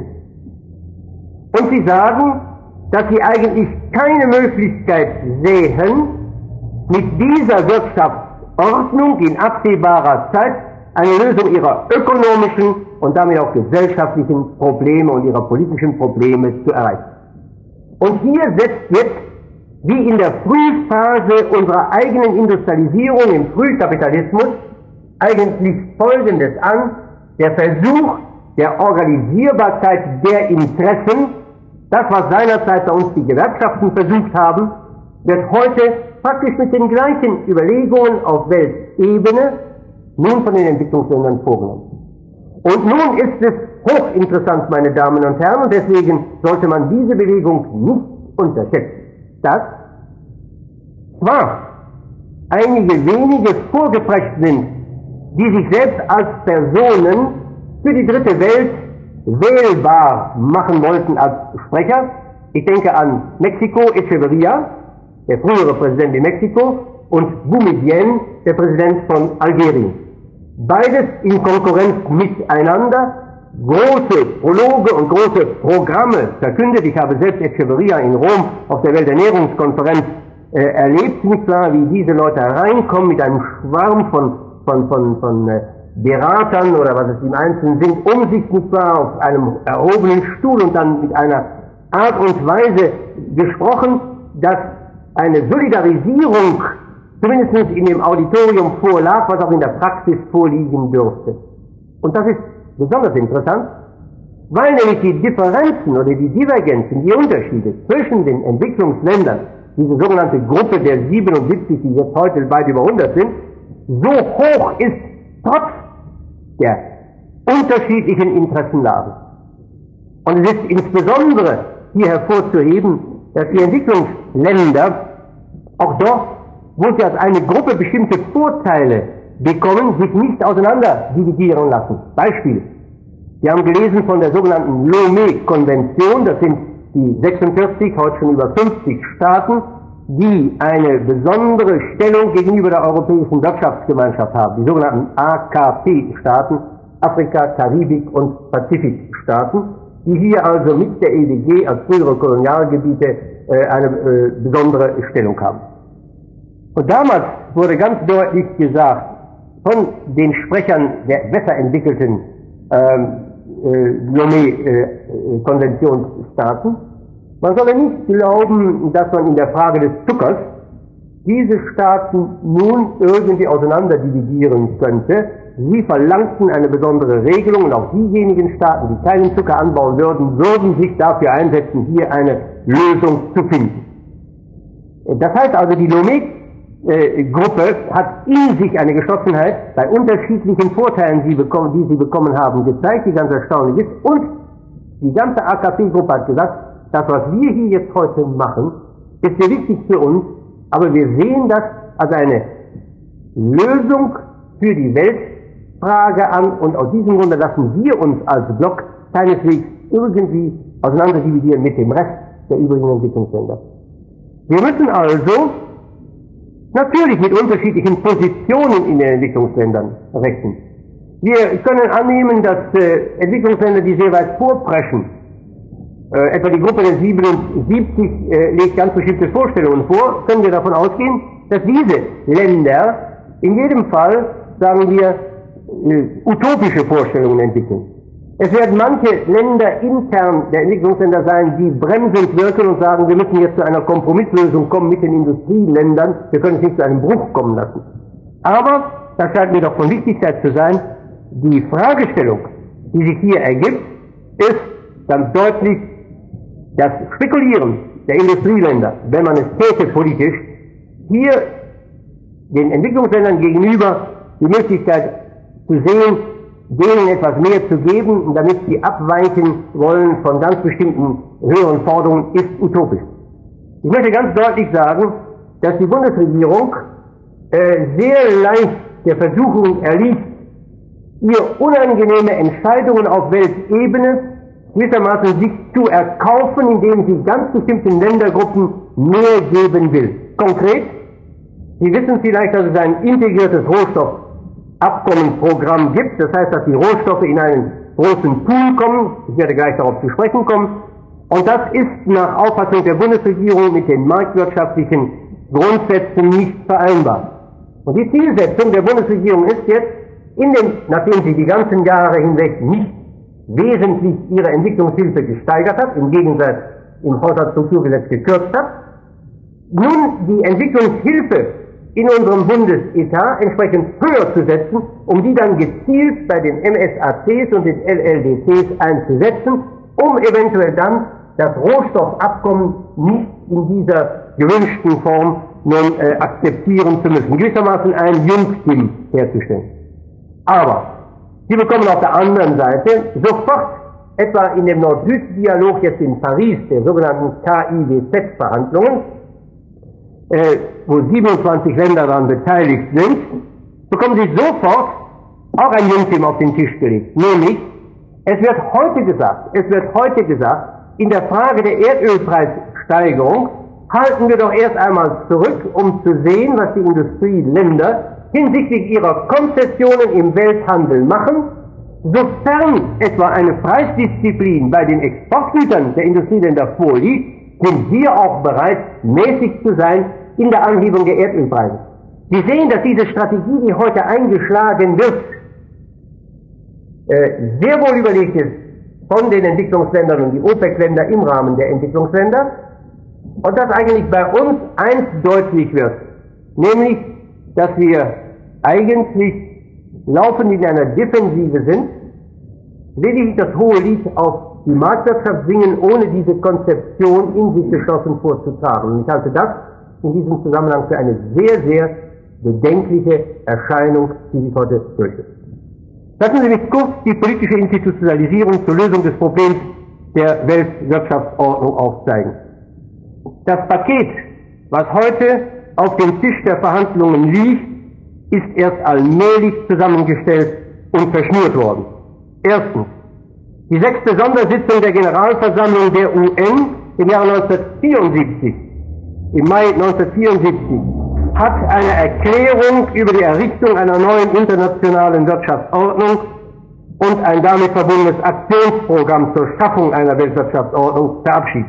Und sie sagen, dass sie eigentlich keine Möglichkeit sehen, mit dieser Wirtschaftsordnung in absehbarer Zeit eine Lösung ihrer ökonomischen und damit auch gesellschaftlichen Probleme und ihrer politischen Probleme zu erreichen. Und hier setzt jetzt, wie in der Frühphase unserer eigenen Industrialisierung im Frühkapitalismus, eigentlich Folgendes an: der Versuch der Organisierbarkeit der Interessen, Das, was seinerzeit bei uns die Gewerkschaften versucht haben, wird heute praktisch mit den gleichen Überlegungen auf Weltebene nun von den Entwicklungsländern vorgenommen. Und nun ist es hochinteressant, meine Damen und Herren, und deswegen sollte man diese Bewegung nicht unterschätzen, dass zwar einige wenige vorgeprägt sind, die sich selbst als Personen für die dritte Welt wählbar machen wollten als Sprecher. Ich denke an Mexiko, Echeverría, der frühere Präsident in Mexiko, und Boumedienne, der Präsident von Algerien. Beides in Konkurrenz miteinander, große Prologe und große Programme verkündet. Ich habe selbst Echeverría in Rom auf der Welternährungskonferenz äh, erlebt, nicht wahr, wie diese Leute hereinkommen mit einem Schwarm von, von, von, von äh, Beratern oder was es im Einzelnen sind, um sich nicht wahr auf einem erhobenen Stuhl und dann mit einer Art und Weise gesprochen, dass eine Solidarisierung zumindest in dem Auditorium vorlag, was auch in der Praxis vorliegen dürfte. Und das ist besonders interessant, weil nämlich die Differenzen oder die Divergenzen, die Unterschiede zwischen den Entwicklungsländern, diese sogenannte Gruppe der siebenundsiebzig, die jetzt heute weit über hundert sind, so hoch ist, trotz der unterschiedlichen Interessenlagen. Und es ist insbesondere hier hervorzuheben, dass die Entwicklungsländer auch dort, wo sie als eine Gruppe bestimmte Vorteile bekommen, sich nicht auseinander dividieren lassen. Beispiel. Wir haben gelesen von der sogenannten Lomé-Konvention, das sind die sechsundvierzig, heute schon über fünfzig Staaten, die eine besondere Stellung gegenüber der Europäischen Wirtschaftsgemeinschaft haben, die sogenannten A K P-Staaten, Afrika, Karibik und Pazifikstaaten, die hier also mit der E D G als frühere Kolonialgebiete äh, eine äh, besondere Stellung haben. Und damals wurde ganz deutlich gesagt von den Sprechern der besser entwickelten ähm, äh, Lomé-Konventionsstaaten, man solle nicht glauben, dass man in der Frage des Zuckers diese Staaten nun irgendwie auseinander dividieren könnte. Sie verlangten eine besondere Regelung und auch diejenigen Staaten, die keinen Zucker anbauen würden, würden sich dafür einsetzen, hier eine Lösung zu finden. Das heißt also, die Lomé-Gruppe hat in sich eine Geschlossenheit bei unterschiedlichen Vorteilen, die, bekommen, die sie bekommen haben, gezeigt, die ganz erstaunlich ist. Und die ganze A K P-Gruppe hat gesagt, das, was wir hier jetzt heute machen, ist sehr wichtig für uns, aber wir sehen das als eine Lösung für die Weltfrage an und aus diesem Grunde lassen wir uns als Block keineswegs irgendwie auseinander dividieren mit dem Rest der übrigen Entwicklungsländer. Wir müssen also natürlich mit unterschiedlichen Positionen in den Entwicklungsländern rechnen. Wir können annehmen, dass äh, Entwicklungsländer, die sehr weit vorpreschen, Äh, etwa die Gruppe der siebenundsiebzig äh, legt ganz bestimmte Vorstellungen vor, können wir davon ausgehen, dass diese Länder in jedem Fall, sagen wir, äh, utopische Vorstellungen entwickeln. Es werden manche Länder intern der Entwicklungsländer sein, die bremsend wirken und sagen, wir müssen jetzt zu einer Kompromisslösung kommen mit den Industrieländern, wir können es nicht zu einem Bruch kommen lassen. Aber, das scheint mir doch von Wichtigkeit zu sein, die Fragestellung, die sich hier ergibt, ist ganz deutlich, das Spekulieren der Industrieländer, wenn man es täte politisch, hier den Entwicklungsländern gegenüber die Möglichkeit zu sehen, denen etwas mehr zu geben, damit sie abweichen wollen von ganz bestimmten höheren Forderungen, ist utopisch. Ich möchte ganz deutlich sagen, dass die Bundesregierung äh, sehr leicht der Versuchung erliegt, ihr unangenehme Entscheidungen auf Weltebene gewissermaßen sich zu erkaufen, indem sie ganz bestimmten Ländergruppen mehr geben will. Konkret, Sie wissen vielleicht, dass es ein integriertes Rohstoffabkommenprogramm gibt. Das heißt, dass die Rohstoffe in einen großen Pool kommen. Ich werde gleich darauf zu sprechen kommen. Und das ist nach Auffassung der Bundesregierung mit den marktwirtschaftlichen Grundsätzen nicht vereinbar. Und die Zielsetzung der Bundesregierung ist jetzt, in den, nachdem sie die ganzen Jahre hinweg nicht wesentlich ihre Entwicklungshilfe gesteigert hat, im Gegensatz im Haushaltsstrukturgesetz gekürzt hat, nun die Entwicklungshilfe in unserem Bundesetat entsprechend höher zu setzen, um die dann gezielt bei den M S A Cs und den L L D Cs einzusetzen, um eventuell dann das Rohstoffabkommen nicht in dieser gewünschten Form nun äh, akzeptieren zu müssen, gewissermaßen ein Jungtim herzustellen. Aber Sie bekommen auf der anderen Seite sofort, etwa in dem Nord-Süd-Dialog jetzt in Paris, der sogenannten K I W Z-Verhandlungen, äh, wo siebenundzwanzig Länder daran beteiligt sind, bekommen Sie sofort auch ein Jungtim auf den Tisch gelegt. Nämlich, es wird heute gesagt, es wird heute gesagt, in der Frage der Erdölpreissteigerung halten wir doch erst einmal zurück, um zu sehen, was die Industrieländer hinsichtlich ihrer Konzessionen im Welthandel machen, sofern etwa eine Preisdisziplin bei den Exportgütern der Industrieländer vorliegt, sind wir auch bereit, mäßig zu sein in der Anhebung der Erdölpreise. Sie sehen, dass diese Strategie, die heute eingeschlagen wird, äh, sehr wohl überlegt ist von den Entwicklungsländern und die OPEC-Länder im Rahmen der Entwicklungsländer und dass eigentlich bei uns eins deutlich wird, nämlich, dass wir eigentlich laufend in einer Defensive sind, lediglich das hohe Lied auf die Marktwirtschaft singen, ohne diese Konzeption in sich geschlossen vorzutragen. Und ich halte das in diesem Zusammenhang für eine sehr, sehr bedenkliche Erscheinung, die sich heute durchführt. Lassen Sie mich kurz die politische Institutionalisierung zur Lösung des Problems der Weltwirtschaftsordnung aufzeigen. Das Paket, was heute auf dem Tisch der Verhandlungen liegt, ist erst allmählich zusammengestellt und verschnürt worden. Erstens, die sechste Sondersitzung der Generalversammlung der U N im Jahre neunzehnhundertvierundsiebzig, im Mai neunzehnhundertvierundsiebzig, hat eine Erklärung über die Errichtung einer neuen internationalen Wirtschaftsordnung und ein damit verbundenes Aktionsprogramm zur Schaffung einer Weltwirtschaftsordnung verabschiedet.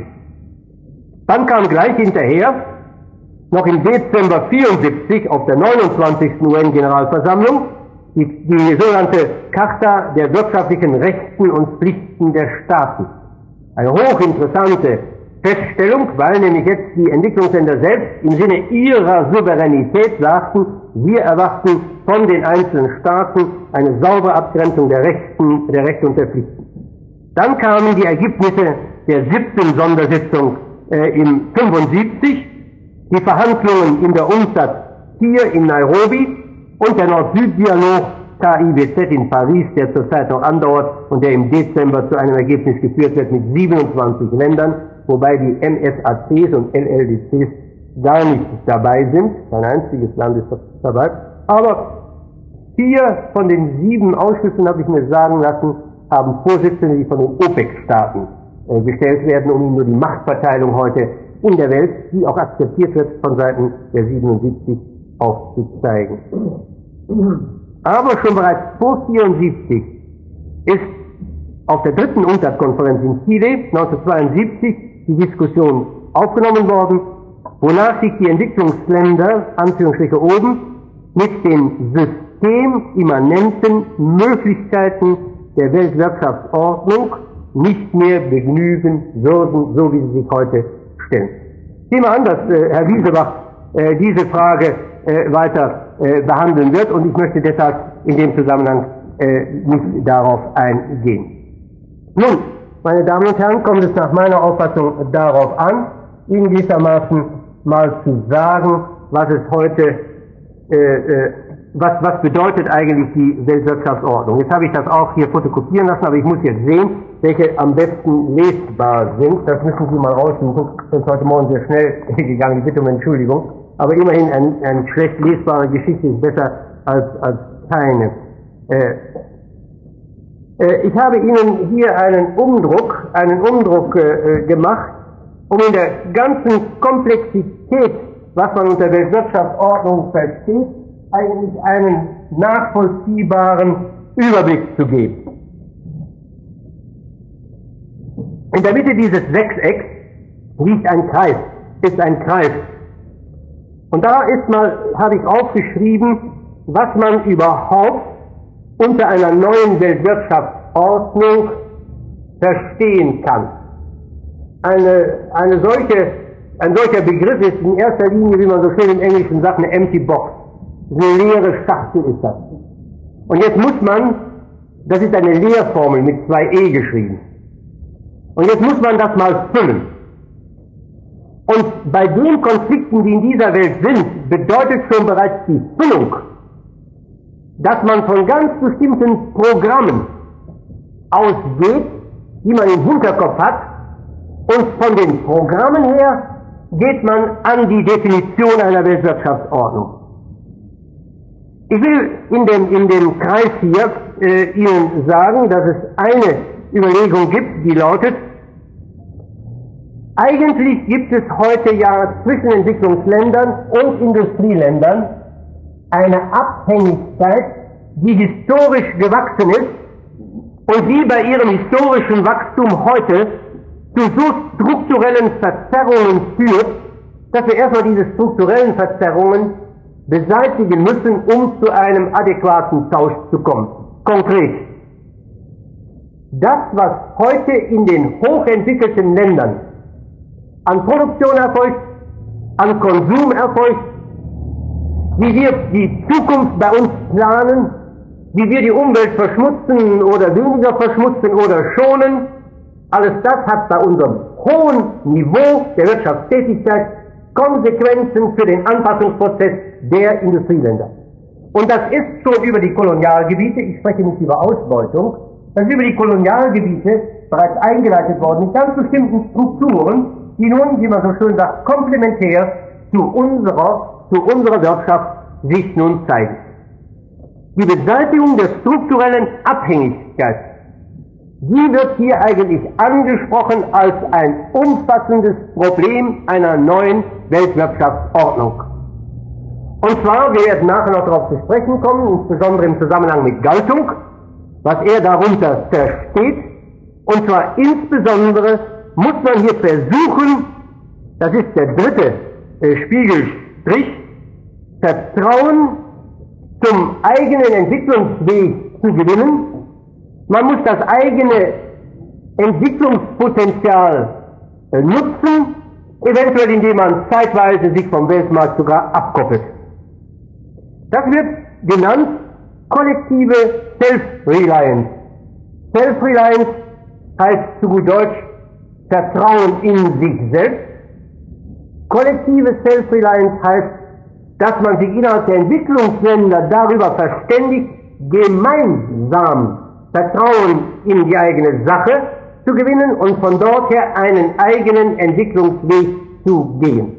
Dann kam gleich hinterher, noch im Dezember vierundsiebzig auf der neunundzwanzigsten U N-Generalversammlung, die, die sogenannte Charta der wirtschaftlichen Rechten und Pflichten der Staaten. Eine hochinteressante Feststellung, weil nämlich jetzt die Entwicklungsländer selbst im Sinne ihrer Souveränität sagten, wir erwarten von den einzelnen Staaten eine saubere Abgrenzung der Rechten, der Rechte und der Pflichten. Dann kamen die Ergebnisse der siebten Sondersitzung äh, im fünfundsiebzig, die Verhandlungen in der UNCTAD hier in Nairobi und der Nord-Süd-Dialog K I W Z in Paris, der zurzeit noch andauert und der im Dezember zu einem Ergebnis geführt wird mit siebenundzwanzig Ländern, wobei die M S A Cs und L L D Cs gar nicht dabei sind. Kein einziges Land ist dabei. Aber vier von den sieben Ausschüssen, habe ich mir sagen lassen, haben Vorsitzende, die von den OPEC-Staaten äh, gestellt werden, um ihnen nur die Machtverteilung heute in der Welt, die auch akzeptiert wird von Seiten der siebenundsiebzig, aufzuzeigen. Aber schon bereits vor vierundsiebzig ist auf der dritten UNCTAD-Konferenz in Chile neunzehnhundertzweiundsiebzig die Diskussion aufgenommen worden, wonach sich die Entwicklungsländer, Anführungsstriche oben, mit den systemimmanenten Möglichkeiten der Weltwirtschaftsordnung nicht mehr begnügen würden, so wie sie sich heute stellen. Ich nehme an, dass äh, Herr Wiesebach äh, diese Frage äh, weiter äh, behandeln wird und ich möchte deshalb in dem Zusammenhang äh, nicht darauf eingehen. Nun, meine Damen und Herren, kommt es nach meiner Auffassung darauf an, Ihnen gewissermaßen mal zu sagen, was es heute, äh, äh, was, was bedeutet eigentlich die Weltwirtschaftsordnung. Jetzt habe ich das auch hier fotokopieren lassen, aber ich muss jetzt sehen, welche am besten lesbar sind. Das müssen Sie mal raussuchen. Das ist heute Morgen sehr schnell gegangen, ich bitte um Entschuldigung. Aber immerhin eine ein schlecht lesbare Geschichte ist besser als, als keine. Äh, äh, ich habe Ihnen hier einen Umdruck, einen Umdruck äh, gemacht, um in der ganzen Komplexität, was man unter Weltwirtschaftsordnung versteht, eigentlich einen nachvollziehbaren Überblick zu geben. In der Mitte dieses Sechsecks liegt ein Kreis, ist ein Kreis. Und da ist mal, habe ich aufgeschrieben, was man überhaupt unter einer neuen Weltwirtschaftsordnung verstehen kann. Eine, eine solche, ein solcher Begriff ist in erster Linie, wie man so schön im Englischen sagt, eine empty box. Eine leere Schachtel ist das. Und jetzt muss man, das ist eine Leerformel mit zwei E geschrieben. Und jetzt muss man das mal füllen. Und bei den Konflikten, die in dieser Welt sind, bedeutet schon bereits die Füllung, dass man von ganz bestimmten Programmen ausgeht, die man im Hinterkopf hat, und von den Programmen her geht man an die Definition einer Weltwirtschaftsordnung. Ich will in dem, in dem Kreis hier äh, Ihnen sagen, dass es eine Überlegung gibt, die lautet: Eigentlich gibt es heute ja zwischen Entwicklungsländern und Industrieländern eine Abhängigkeit, die historisch gewachsen ist und die bei ihrem historischen Wachstum heute zu so strukturellen Verzerrungen führt, dass wir erstmal diese strukturellen Verzerrungen beseitigen müssen, um zu einem adäquaten Tausch zu kommen. Konkret: Das, was heute in den hochentwickelten Ländern an Produktion erfolgt, an Konsum erfolgt, wie wir die Zukunft bei uns planen, wie wir die Umwelt verschmutzen oder weniger verschmutzen oder schonen, alles das hat bei unserem hohen Niveau der Wirtschaftstätigkeit Konsequenzen für den Anpassungsprozess der Industrieländer. Und das ist schon über die Kolonialgebiete, ich spreche nicht über Ausbeutung, das ist über die Kolonialgebiete bereits eingeleitet worden mit ganz bestimmten Strukturen, die nun, wie man so schön sagt, komplementär zu unserer, zu unserer Wirtschaft sich nun zeigen. Die Beseitigung der strukturellen Abhängigkeit, die wird hier eigentlich angesprochen als ein umfassendes Problem einer neuen Weltwirtschaftsordnung. Und zwar, wir werden nachher noch darauf zu sprechen kommen, insbesondere im Zusammenhang mit Galtung, was er darunter versteht, und zwar insbesondere muss man hier versuchen, das ist der dritte äh, Spiegelstrich, Vertrauen zum eigenen Entwicklungsweg zu gewinnen. Man muss das eigene Entwicklungspotenzial äh, nutzen, eventuell indem man zeitweise sich vom Weltmarkt sogar abkoppelt. Das wird genannt kollektive Self-Reliance. Self-Reliance heißt zu gut Deutsch Vertrauen in sich selbst. Kollektive Self-Reliance heißt, dass man sich innerhalb der Entwicklungsländer darüber verständigt, gemeinsam Vertrauen in die eigene Sache zu gewinnen und von dort her einen eigenen Entwicklungsweg zu gehen.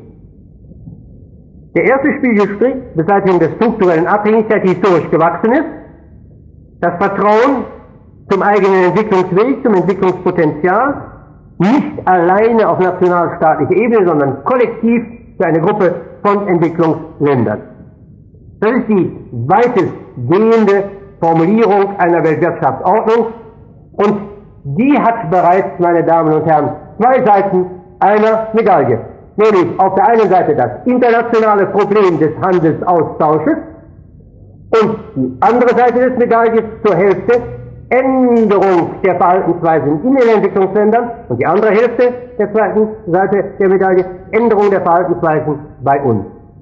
Der erste Spiegelstrich, Beseitigung der strukturellen Abhängigkeit, die historisch gewachsen ist, das Vertrauen zum eigenen Entwicklungsweg, zum Entwicklungspotenzial, nicht alleine auf nationalstaatlicher Ebene, sondern kollektiv für eine Gruppe von Entwicklungsländern. Das ist die weitestgehende Formulierung einer Weltwirtschaftsordnung, und die hat bereits, meine Damen und Herren, zwei Seiten einer Medaille. Nämlich auf der einen Seite das internationale Problem des Handelsaustausches und die andere Seite des Medailles zur Hälfte Änderung der Verhaltensweisen in den Entwicklungsländern und die andere Hälfte der zweiten Seite der Medaille Änderung der Verhaltensweisen bei uns.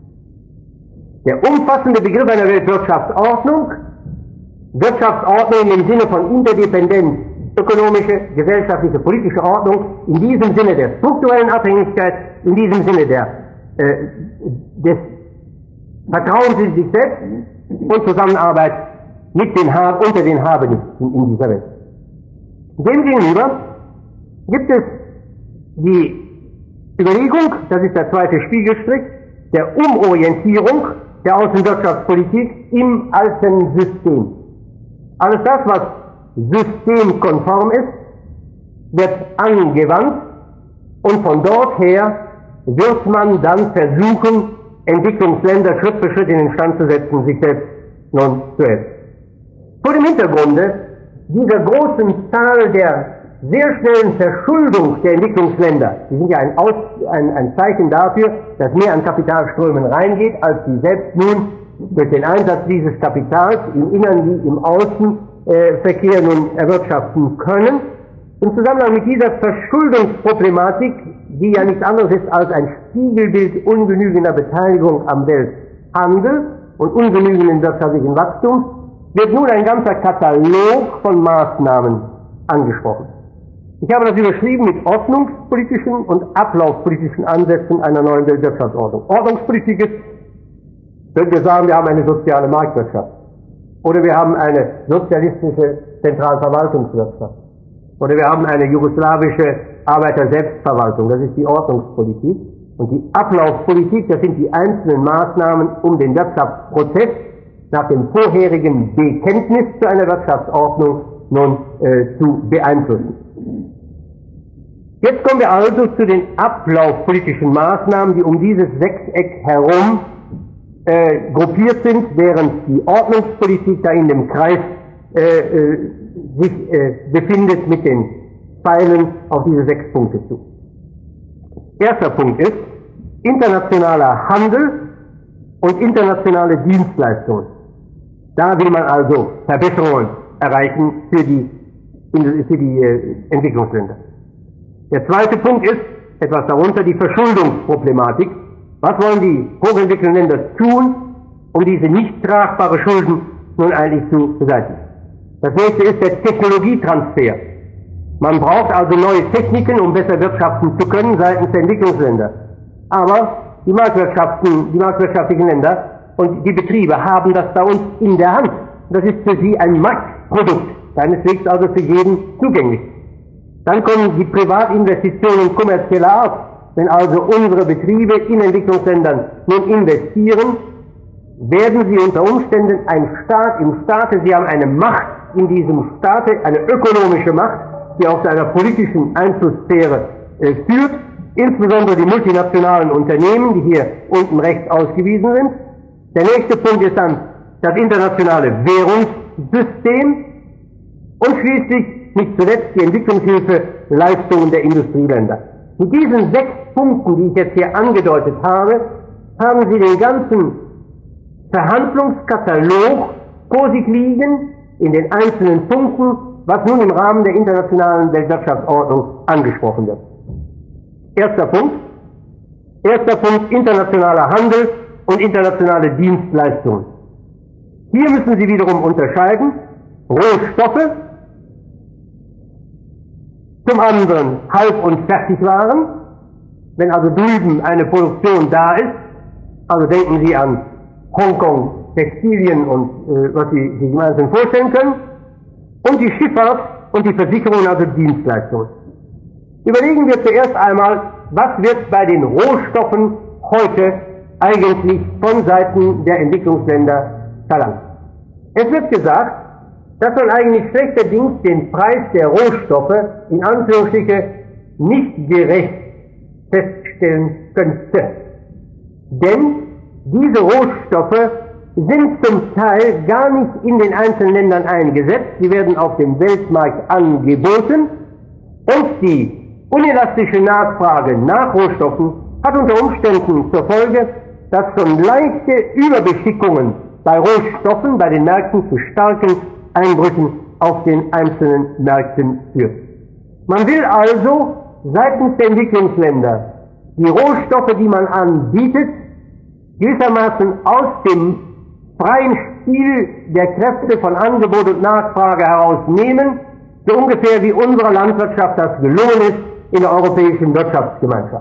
Der umfassende Begriff einer Weltwirtschaftsordnung, Wirtschaftsordnung im Sinne von Interdependenz, ökonomische, gesellschaftliche, politische Ordnung, in diesem Sinne der strukturellen Abhängigkeit, in diesem Sinne der, äh, des Vertrauens in sich selbst und Zusammenarbeit mit den ha unter den Habenichten in dieser Welt. Demgegenüber gibt es die Überlegung, das ist der zweite Spiegelstrich, der Umorientierung der Außenwirtschaftspolitik im alten System. Alles das, was systemkonform ist, wird angewandt und von dort her wird man dann versuchen, Entwicklungsländer Schritt für Schritt in den Stand zu setzen, sich selbst nun zu helfen. Vor dem Hintergrunde dieser großen Zahl der sehr schnellen Verschuldung der Entwicklungsländer, die sind ja ein, Aus, ein, ein Zeichen dafür, dass mehr an Kapitalströmen reingeht, als sie selbst nun durch den Einsatz dieses Kapitals im Innern wie im Außenverkehr nun erwirtschaften können. Im Zusammenhang mit dieser Verschuldungsproblematik, die ja nichts anderes ist als ein Spiegelbild ungenügender Beteiligung am Welthandel und ungenügenden wirtschaftlichen Wachstums, wird nun ein ganzer Katalog von Maßnahmen angesprochen. Ich habe das überschrieben mit ordnungspolitischen und ablaufpolitischen Ansätzen einer neuen Weltwirtschaftsordnung. Ordnungspolitik ist, wenn wir sagen, wir haben eine soziale Marktwirtschaft oder wir haben eine sozialistische Zentralverwaltungswirtschaft oder wir haben eine jugoslawische Arbeiter-Selbstverwaltung. Das ist die Ordnungspolitik. Und die Ablaufpolitik, das sind die einzelnen Maßnahmen, um den Wirtschaftsprozess nach dem vorherigen Bekenntnis zu einer Wirtschaftsordnung nun äh, zu beeinflussen. Jetzt kommen wir also zu den ablaufpolitischen Maßnahmen, die um dieses Sechseck herum äh, gruppiert sind, während die Ordnungspolitik da in dem Kreis äh, äh, sich äh, befindet mit den Pfeilen auf diese sechs Punkte zu. Erster Punkt ist internationaler Handel und internationale Dienstleistungen. Da will man also Verbesserungen erreichen für die, für die äh, Entwicklungsländer. Der zweite Punkt ist, etwas darunter, die Verschuldungsproblematik. Was wollen die hochentwickelten Länder tun, um diese nicht tragbare Schulden nun eigentlich zu beseitigen? Das nächste ist der Technologietransfer. Man braucht also neue Techniken, um besser wirtschaften zu können seitens der Entwicklungsländer. Aber die Marktwirtschaften, die marktwirtschaftlichen Länder und die Betriebe haben das bei uns in der Hand. Das ist für sie ein Marktprodukt, keineswegs also für jeden zugänglich. Dann kommen die Privatinvestitionen kommerzieller Art. Wenn also unsere Betriebe in Entwicklungsländern nun investieren, werden sie unter Umständen ein Staat im Staate, sie haben eine Macht in diesem Staate, eine ökonomische Macht, die auf seiner politischen Einflusssphäre äh, führt, insbesondere die multinationalen Unternehmen, die hier unten rechts ausgewiesen sind. Der nächste Punkt ist dann das internationale Währungssystem und schließlich nicht zuletzt die Entwicklungshilfeleistungen der Industrieländer. Mit diesen sechs Punkten, die ich jetzt hier angedeutet habe, haben Sie den ganzen Verhandlungskatalog vor sich liegen in den einzelnen Punkten, was nun im Rahmen der internationalen Weltwirtschaftsordnung angesprochen wird. Erster Punkt. Erster Punkt, internationaler Handel und internationale Dienstleistungen. Hier müssen Sie wiederum unterscheiden Rohstoffe, zum anderen Halb- und Fertigwaren. Wenn also drüben eine Produktion da ist, also denken Sie an Hongkong, Textilien und äh, was Sie sich im Einzelnen vorstellen können, und die Schifffahrt und die Versicherung, also Dienstleistungen. Überlegen wir zuerst einmal, was wird bei den Rohstoffen heute eigentlich von Seiten der Entwicklungsländer verlangt. Es wird gesagt, dass man eigentlich schlechterdings den Preis der Rohstoffe in Anführungsstriche nicht gerecht feststellen könnte. Denn diese Rohstoffe sind zum Teil gar nicht in den einzelnen Ländern eingesetzt, sie werden auf dem Weltmarkt angeboten und die unelastische Nachfrage nach Rohstoffen hat unter Umständen zur Folge, dass schon leichte Überbeschickungen bei Rohstoffen bei den Märkten zu starken Einbrüchen auf den einzelnen Märkten führt. Man will also seitens der Entwicklungsländer die Rohstoffe, die man anbietet, gewissermaßen aus dem freien Spiel der Kräfte von Angebot und Nachfrage herausnehmen, so ungefähr wie unserer Landwirtschaft das gelungen ist in der Europäischen Wirtschaftsgemeinschaft.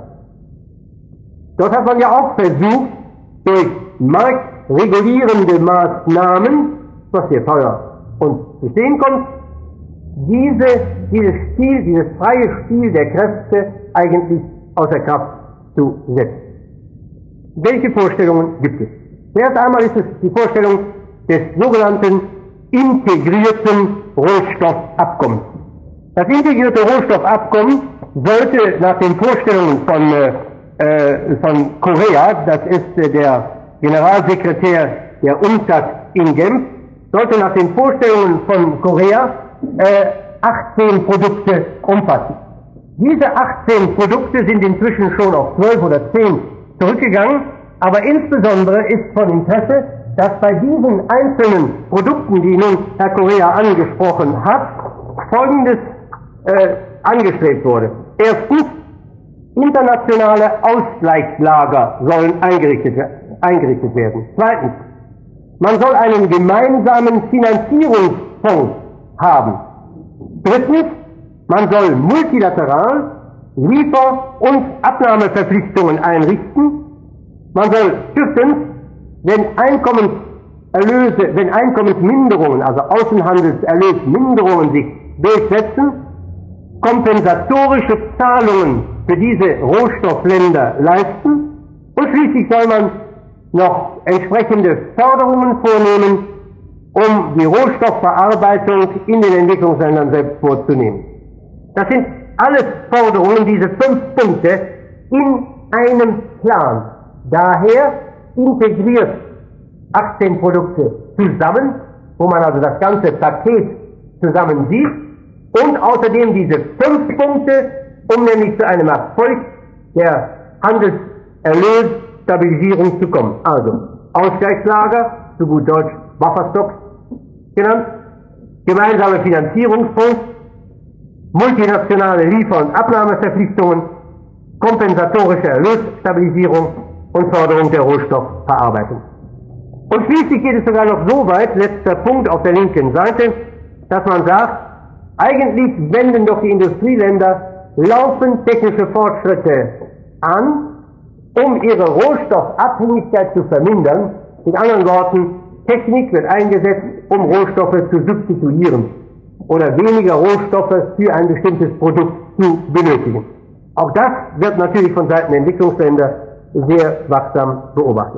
Dort hat man ja auch versucht, durch marktregulierende Maßnahmen, was sehr teuer und zu stehen kommt, diese, dieses Spiel, dieses freie Spiel der Kräfte eigentlich außer Kraft zu setzen. Welche Vorstellungen gibt es? Zuerst einmal ist es die Vorstellung des sogenannten integrierten Rohstoffabkommens. Das integrierte Rohstoffabkommen sollte nach den Vorstellungen von, äh, von Korea, das ist äh, der Generalsekretär der UNCTAD in Genf, sollte nach den Vorstellungen von Korea äh, achtzehn Produkte umfassen. Diese achtzehn Produkte sind inzwischen schon auf zwölf oder zehn zurückgegangen, aber insbesondere ist von Interesse, dass bei diesen einzelnen Produkten, die nun Herr Correa angesprochen hat, Folgendes äh, angestrebt wurde. Erstens, internationale Ausgleichslager sollen eingerichtet, eingerichtet werden. Zweitens, man soll einen gemeinsamen Finanzierungsfonds haben. Drittens, man soll multilateral Liefer- und Abnahmeverpflichtungen einrichten. Man soll viertens, wenn Einkommenserlöse, wenn Einkommensminderungen, also Außenhandelserlösminderungen sich durchsetzen, kompensatorische Zahlungen für diese Rohstoffländer leisten, und schließlich soll man noch entsprechende Förderungen vornehmen, um die Rohstoffverarbeitung in den Entwicklungsländern selbst vorzunehmen. Das sind alles Forderungen, diese fünf Punkte, in einem Plan. Daher integriert achtzehn Produkte zusammen, wo man also das ganze Paket zusammen sieht, und außerdem diese fünf Punkte, um nämlich zu einem Erfolg der Handelserlösstabilisierung zu kommen. Also Ausgleichslager, zu gut Deutsch Bufferstocks genannt, gemeinsame Finanzierungsfonds, multinationale Liefer- und Abnahmeverpflichtungen, kompensatorische Erlösstabilisierung und Förderung der Rohstoffverarbeitung. Und schließlich geht es sogar noch so weit, letzter Punkt auf der linken Seite, dass man sagt, eigentlich wenden doch die Industrieländer laufend technische Fortschritte an, um ihre Rohstoffabhängigkeit zu vermindern. In anderen Worten, Technik wird eingesetzt, um Rohstoffe zu substituieren oder weniger Rohstoffe für ein bestimmtes Produkt zu benötigen. Auch das wird natürlich von Seiten der Entwicklungsländer sehr wachsam beobachtet.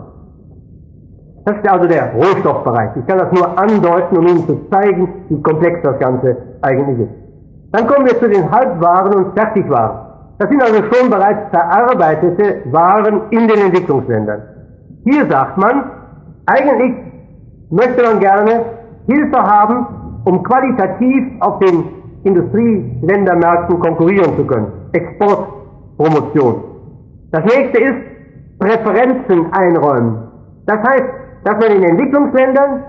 Das ist also der Rohstoffbereich. Ich kann das nur andeuten, um Ihnen zu zeigen, wie komplex das Ganze eigentlich ist. Dann kommen wir zu den Halbwaren und Fertigwaren. Das sind also schon bereits verarbeitete Waren in den Entwicklungsländern. Hier sagt man, eigentlich möchte man gerne Hilfe haben, um qualitativ auf den Industrieländermärkten konkurrieren zu können. Exportpromotion. Das nächste ist Präferenzen einräumen. Das heißt, dass man in Entwicklungsländern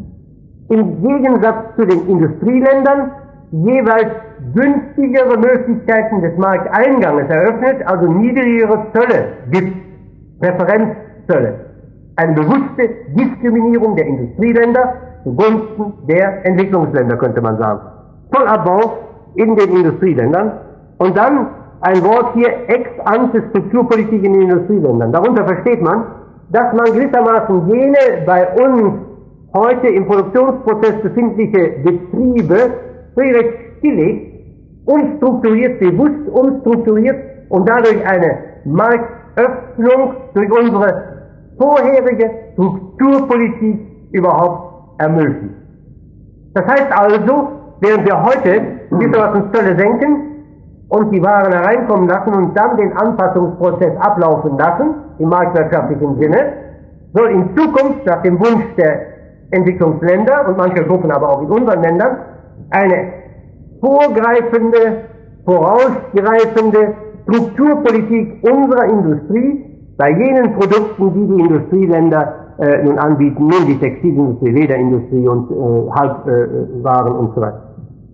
im Gegensatz zu den Industrieländern jeweils günstigere Möglichkeiten des Markteinganges eröffnet, also niedrigere Zölle gibt, Präferenzzölle. Eine bewusste Diskriminierung der Industrieländer zugunsten der Entwicklungsländer, könnte man sagen. Zollabbau in den Industrieländern und dann ein Wort hier, Ex-ante-Strukturpolitik in den Industrieländern. Darunter versteht man, dass man gewissermaßen jene bei uns heute im Produktionsprozess befindliche Betriebe regelrecht stilllegt, umstrukturiert, bewusst umstrukturiert und dadurch eine Marktöffnung durch unsere vorherige Strukturpolitik überhaupt ermöglicht. Das heißt also, während wir heute gewissermaßen Zölle senken und die Waren hereinkommen lassen und dann den Anpassungsprozess ablaufen lassen, im marktwirtschaftlichen Sinne, soll in Zukunft nach dem Wunsch der Entwicklungsländer und mancher Gruppen aber auch in unseren Ländern eine vorgreifende, vorausgreifende Strukturpolitik unserer Industrie bei jenen Produkten, die die Industrieländer äh, nun anbieten, nämlich Textilindustrie, Lederindustrie und äh, Halbwaren äh, und so weiter.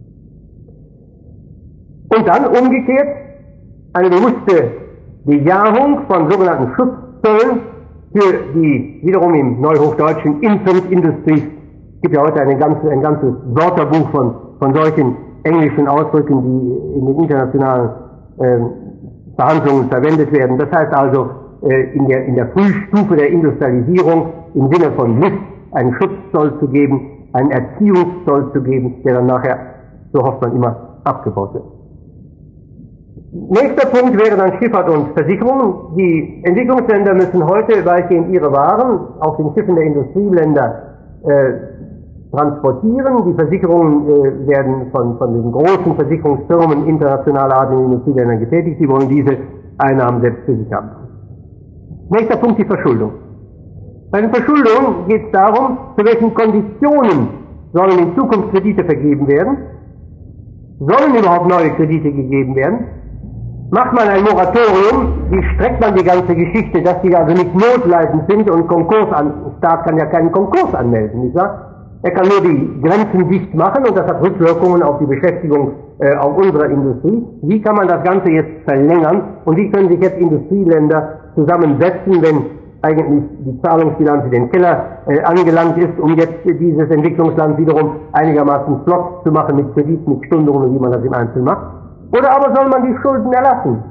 Und dann umgekehrt eine bewusste Bejahung von sogenannten Schutzzöllen für die wiederum im Neuhochdeutschen Infant Industries. Es gibt ja heute eine ganze, ein ganzes Wörterbuch von, von solchen englischen Ausdrücken, die in den internationalen äh, Verhandlungen verwendet werden. Das heißt also, äh, in, der, in der Frühstufe der Industrialisierung im Sinne von List einen Schutzzoll zu geben, einen Erziehungszoll zu geben, der dann nachher, so hofft man immer, abgebaut wird. Nächster Punkt wäre dann Schifffahrt und Versicherung. Die Entwicklungsländer müssen heute weitgehend ihre Waren auf den Schiffen der Industrieländer äh, transportieren. Die Versicherungen äh, werden von, von den großen Versicherungsfirmen internationaler Art in den Industrieländern getätigt. Sie wollen diese Einnahmen selbst für sich haben. Nächster Punkt, die Verschuldung. Bei den Verschuldungen geht es darum, zu welchen Konditionen sollen in Zukunft Kredite vergeben werden. Sollen überhaupt neue Kredite gegeben werden? Macht man ein Moratorium, wie streckt man die ganze Geschichte, dass die also nicht notleidend sind und Konkurs an, der Staat kann ja keinen Konkurs anmelden, nicht wahr? Er kann nur die Grenzen dicht machen und das hat Rückwirkungen auf die Beschäftigung äh, auf unserer Industrie. Wie kann man das Ganze jetzt verlängern und wie können sich jetzt Industrieländer zusammensetzen, wenn eigentlich die Zahlungsbilanz in den Keller äh, angelangt ist, um jetzt äh, dieses Entwicklungsland wiederum einigermaßen flott zu machen mit Krediten, mit Stundungen und wie man das im Einzelnen macht? Oder aber soll man die Schulden erlassen?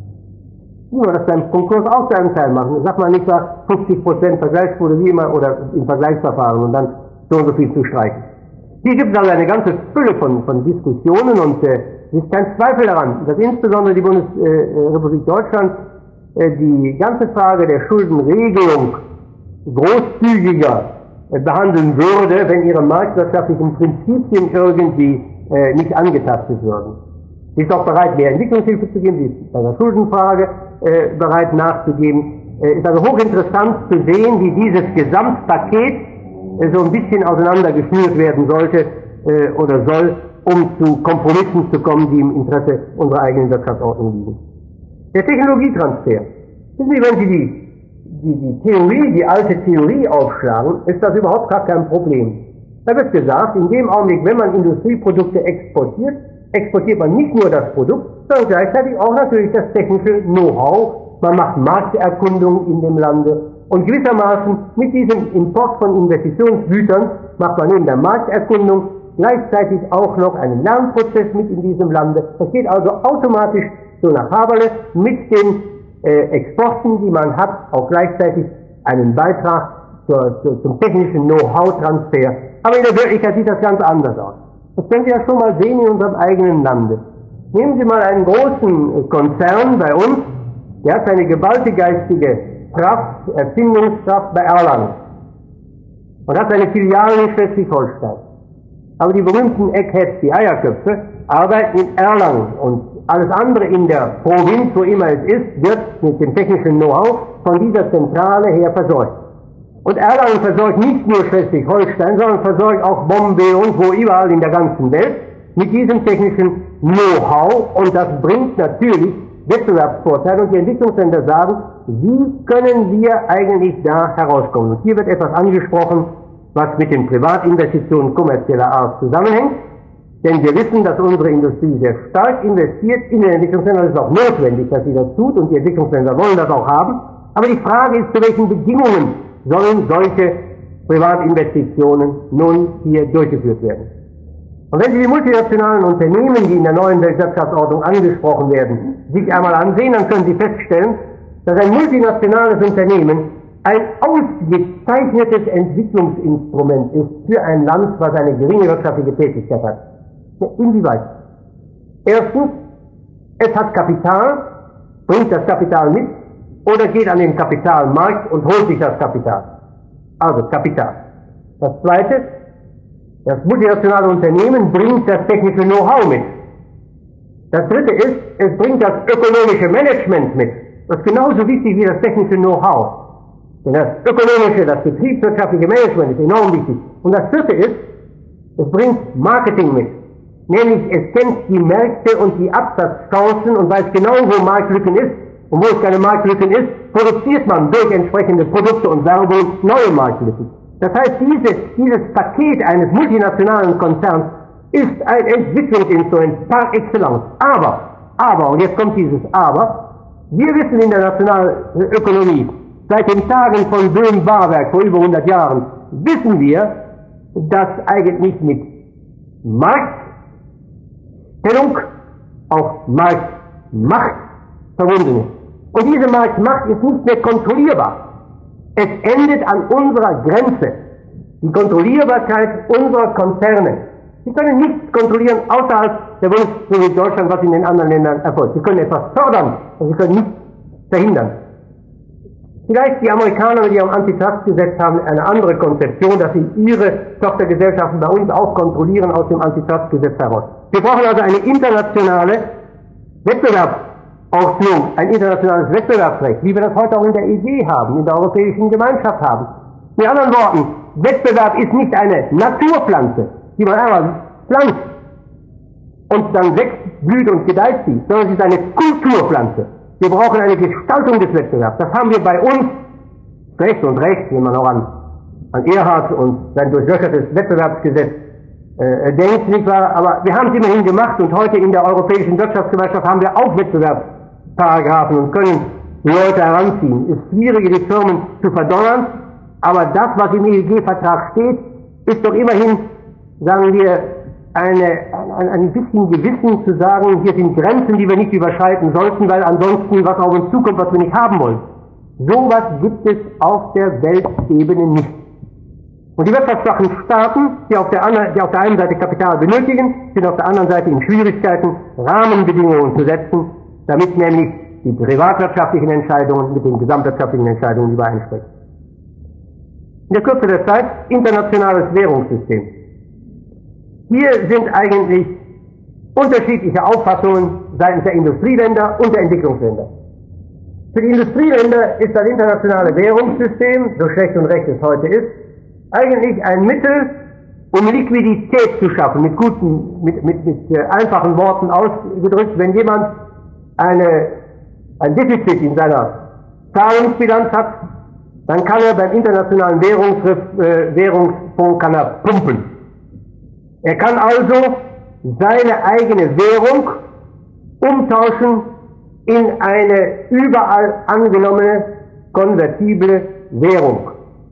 Wie man das beim Konkurs auch zu einem Teil machen. Sagt man nicht mal fünfzig Prozent Vergleichsquote wie immer oder im Vergleichsverfahren und dann so und so viel zu streichen. Hier gibt es also eine ganze Fülle von, von Diskussionen und äh, es ist kein Zweifel daran, dass insbesondere die Bundesrepublik äh, Deutschland äh, die ganze Frage der Schuldenregelung großzügiger äh, behandeln würde, wenn ihre marktwirtschaftlichen Prinzipien irgendwie äh, nicht angetastet würden. Sie ist auch bereit, mehr Entwicklungshilfe zu geben, sie ist bei der Schuldenfrage äh, bereit nachzugeben. Es äh, ist also hochinteressant zu sehen, wie dieses Gesamtpaket äh, so ein bisschen auseinandergeschnürt werden sollte äh, oder soll, um zu Kompromissen zu kommen, die im Interesse unserer eigenen Wirtschaftsordnung liegen. Der Technologietransfer. Wissen Sie, wenn Sie die, die, die Theorie, die alte Theorie aufschlagen, ist das überhaupt gar kein Problem. Da wird gesagt, in dem Augenblick, wenn man Industrieprodukte exportiert, exportiert man nicht nur das Produkt, sondern gleichzeitig auch natürlich das technische Know-how. Man macht Markterkundung in dem Lande und gewissermaßen mit diesem Import von Investitionsgütern macht man neben der Markterkundung gleichzeitig auch noch einen Lernprozess mit in diesem Lande. Das geht also automatisch so nach Haberle mit den äh, Exporten, die man hat, auch gleichzeitig einen Beitrag zur, zur, zum technischen Know-how-Transfer. Aber in der Wirklichkeit sieht das ganz anders aus. Das können Sie ja schon mal sehen in unserem eigenen Lande. Nehmen Sie mal einen großen Konzern bei uns, der hat eine geballte geistige Kraft, Erfindungskraft bei Erlangen und hat seine Filialen in Schleswig-Holstein. Aber die berühmten Eggheads, die Eierköpfe, arbeiten in Erlangen und alles andere in der Provinz, wo immer es ist, wird mit dem technischen Know-how von dieser Zentrale her versorgt. Und Erlangen versorgt nicht nur Schleswig-Holstein, sondern versorgt auch Bombay und wo überall in der ganzen Welt mit diesem technischen Know-how und das bringt natürlich Wettbewerbsvorteile und die Entwicklungsländer sagen, wie können wir eigentlich da herauskommen? Und hier wird etwas angesprochen, was mit den Privatinvestitionen kommerzieller Art zusammenhängt, denn wir wissen, dass unsere Industrie sehr stark investiert in den Entwicklungsländern. Es ist auch notwendig, dass sie das tut und die Entwicklungsländer wollen das auch haben. Aber die Frage ist, zu welchen Bedingungen sollen solche Privatinvestitionen nun hier durchgeführt werden. Und wenn Sie die multinationalen Unternehmen, die in der neuen Weltwirtschaftsordnung angesprochen werden, sich einmal ansehen, dann können Sie feststellen, dass ein multinationales Unternehmen ein ausgezeichnetes Entwicklungsinstrument ist für ein Land, was eine geringe wirtschaftliche Tätigkeit hat. Inwieweit? Erstens, es hat Kapital, bringt das Kapital mit, oder geht an den Kapitalmarkt und holt sich das Kapital. Also Kapital. Das Zweite, das multinationale Unternehmen bringt das technische Know-how mit. Das Dritte ist, es bringt das ökonomische Management mit. Das ist genauso wichtig wie das technische Know-how. Denn das ökonomische, das betriebswirtschaftliche Management ist enorm wichtig. Und das Vierte ist, es bringt Marketing mit. Nämlich, es kennt die Märkte und die Absatzchancen und weiß genau, wo Marktlücken ist. Und wo es keine Marktlücken ist, produziert man durch entsprechende Produkte und Werbung neue Marktlücken. Das heißt, diese, dieses Paket eines multinationalen Konzerns ist ein Entwicklungsinstrument par excellence. Aber, aber, und jetzt kommt dieses Aber, wir wissen in der Nationalökonomie, seit den Tagen von Böhm-Barwerk vor über hundert Jahren, wissen wir, dass eigentlich mit Marktstellung auch Marktmacht verbunden ist. Und diese Marktmacht ist nicht mehr kontrollierbar. Es endet an unserer Grenze. Die Kontrollierbarkeit unserer Konzerne. Sie können nichts kontrollieren außerhalb der Bundesrepublik Deutschland, was in den anderen Ländern erfolgt. Sie können etwas fördern, aber sie können nichts verhindern. Vielleicht die Amerikaner mit ihrem Antitrustgesetz haben eine andere Konzeption, dass sie ihre Tochtergesellschaften bei uns auch kontrollieren aus dem Antitrustgesetz heraus. Wir brauchen also eine internationale Wettbewerbsordnung, ein internationales Wettbewerbsrecht, wie wir das heute auch in der E G haben, in der Europäischen Gemeinschaft haben. Mit anderen Worten, Wettbewerb ist nicht eine Naturpflanze, die man einmal pflanzt und dann wächst, blüht und gedeiht sie, sondern es ist eine Kulturpflanze. Wir brauchen eine Gestaltung des Wettbewerbs. Das haben wir bei uns, recht und recht, wenn man auch an, an Erhard und sein durchlöchertes Wettbewerbsgesetz äh, denkt, nicht wahr? Aber wir haben es immerhin gemacht und heute in der Europäischen Wirtschaftsgemeinschaft haben wir auch Wettbewerbsparagraphen und können die Leute heranziehen. Es ist schwierig, die Firmen zu verdonnern, aber das, was im E E G-Vertrag steht, ist doch immerhin, sagen wir, eine, ein, ein bisschen Gewissen zu sagen, hier sind Grenzen, die wir nicht überschreiten sollten, weil ansonsten was auf uns zukommt, was wir nicht haben wollen. Sowas gibt es auf der Weltebene nicht. Und die wirtschaftsschwachen Staaten, die auf, der anderen, die auf der einen Seite Kapital benötigen, sind auf der anderen Seite in Schwierigkeiten, Rahmenbedingungen zu setzen, damit nämlich die privatwirtschaftlichen Entscheidungen mit den gesamtwirtschaftlichen Entscheidungen übereinstimmen. In der Kürze der Zeit internationales Währungssystem. Hier sind eigentlich unterschiedliche Auffassungen seitens der Industrieländer und der Entwicklungsländer. Für die Industrieländer ist das internationale Währungssystem, so schlecht und recht es heute ist, eigentlich ein Mittel, um Liquidität zu schaffen, mit guten, mit, mit, mit äh, einfachen Worten ausgedrückt. Wenn jemand eine, ein Defizit in seiner Zahlungsbilanz hat, dann kann er beim internationalen Währungs, äh, Währungsfonds kann er pumpen. Er kann also seine eigene Währung umtauschen in eine überall angenommene konvertible Währung.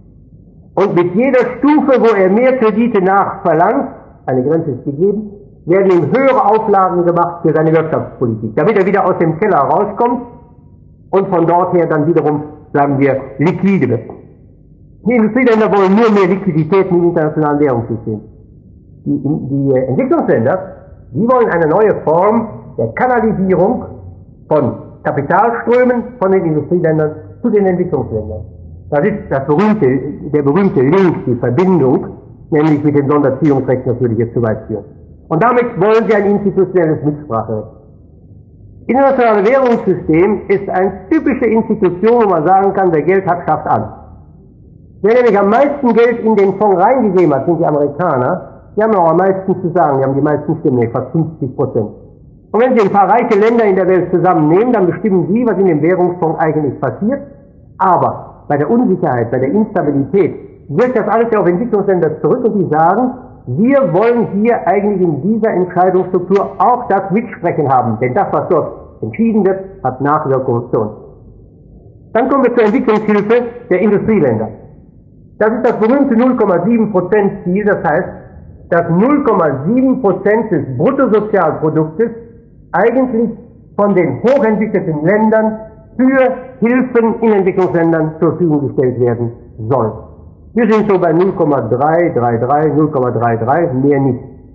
Und mit jeder Stufe, wo er mehr Kredite nachverlangt, eine Grenze ist gegeben, werden ihm höhere Auflagen gemacht für seine Wirtschaftspolitik, damit er wieder aus dem Keller rauskommt und von dort her dann wiederum, sagen wir, liquide wird. Die Industrieländer wollen nur mehr Liquidität im internationalen Währungssystem. Die, die Entwicklungsländer, die wollen eine neue Form der Kanalisierung von Kapitalströmen von den Industrieländern zu den Entwicklungsländern. Das ist das berühmte, der berühmte Link, die Verbindung, nämlich mit dem Sonderziehungsrecht natürlich jetzt zu weit führen. Und damit wollen sie ein institutionelles Mitspracherecht. Das internationale Währungssystem ist eine typische Institution, wo man sagen kann, wer Geld hat, schafft an. Wer nämlich am meisten Geld in den Fonds reingegeben hat, sind die Amerikaner. Die haben auch am meisten zu sagen, die haben die meisten Stimmen, fast fünfzig Prozent. Und wenn Sie ein paar reiche Länder in der Welt zusammennehmen, dann bestimmen Sie, was in dem Währungsfonds eigentlich passiert. Aber bei der Unsicherheit, bei der Instabilität wirkt das alles ja auf Entwicklungsländer zurück und die sagen, wir wollen hier eigentlich in dieser Entscheidungsstruktur auch das Mitsprechen haben, denn das, was dort entschieden wird, hat Nachwirkungen für uns. Dann kommen wir zur Entwicklungshilfe der Industrieländer. Das ist das berühmte null Komma sieben Prozent Ziel, das heißt, dass null Komma sieben Prozent des Bruttosozialproduktes eigentlich von den hochentwickelten Ländern für Hilfen in Entwicklungsländern zur Verfügung gestellt werden soll. Wir sind so bei null Komma drei drei drei, null Komma drei drei, mehr nicht.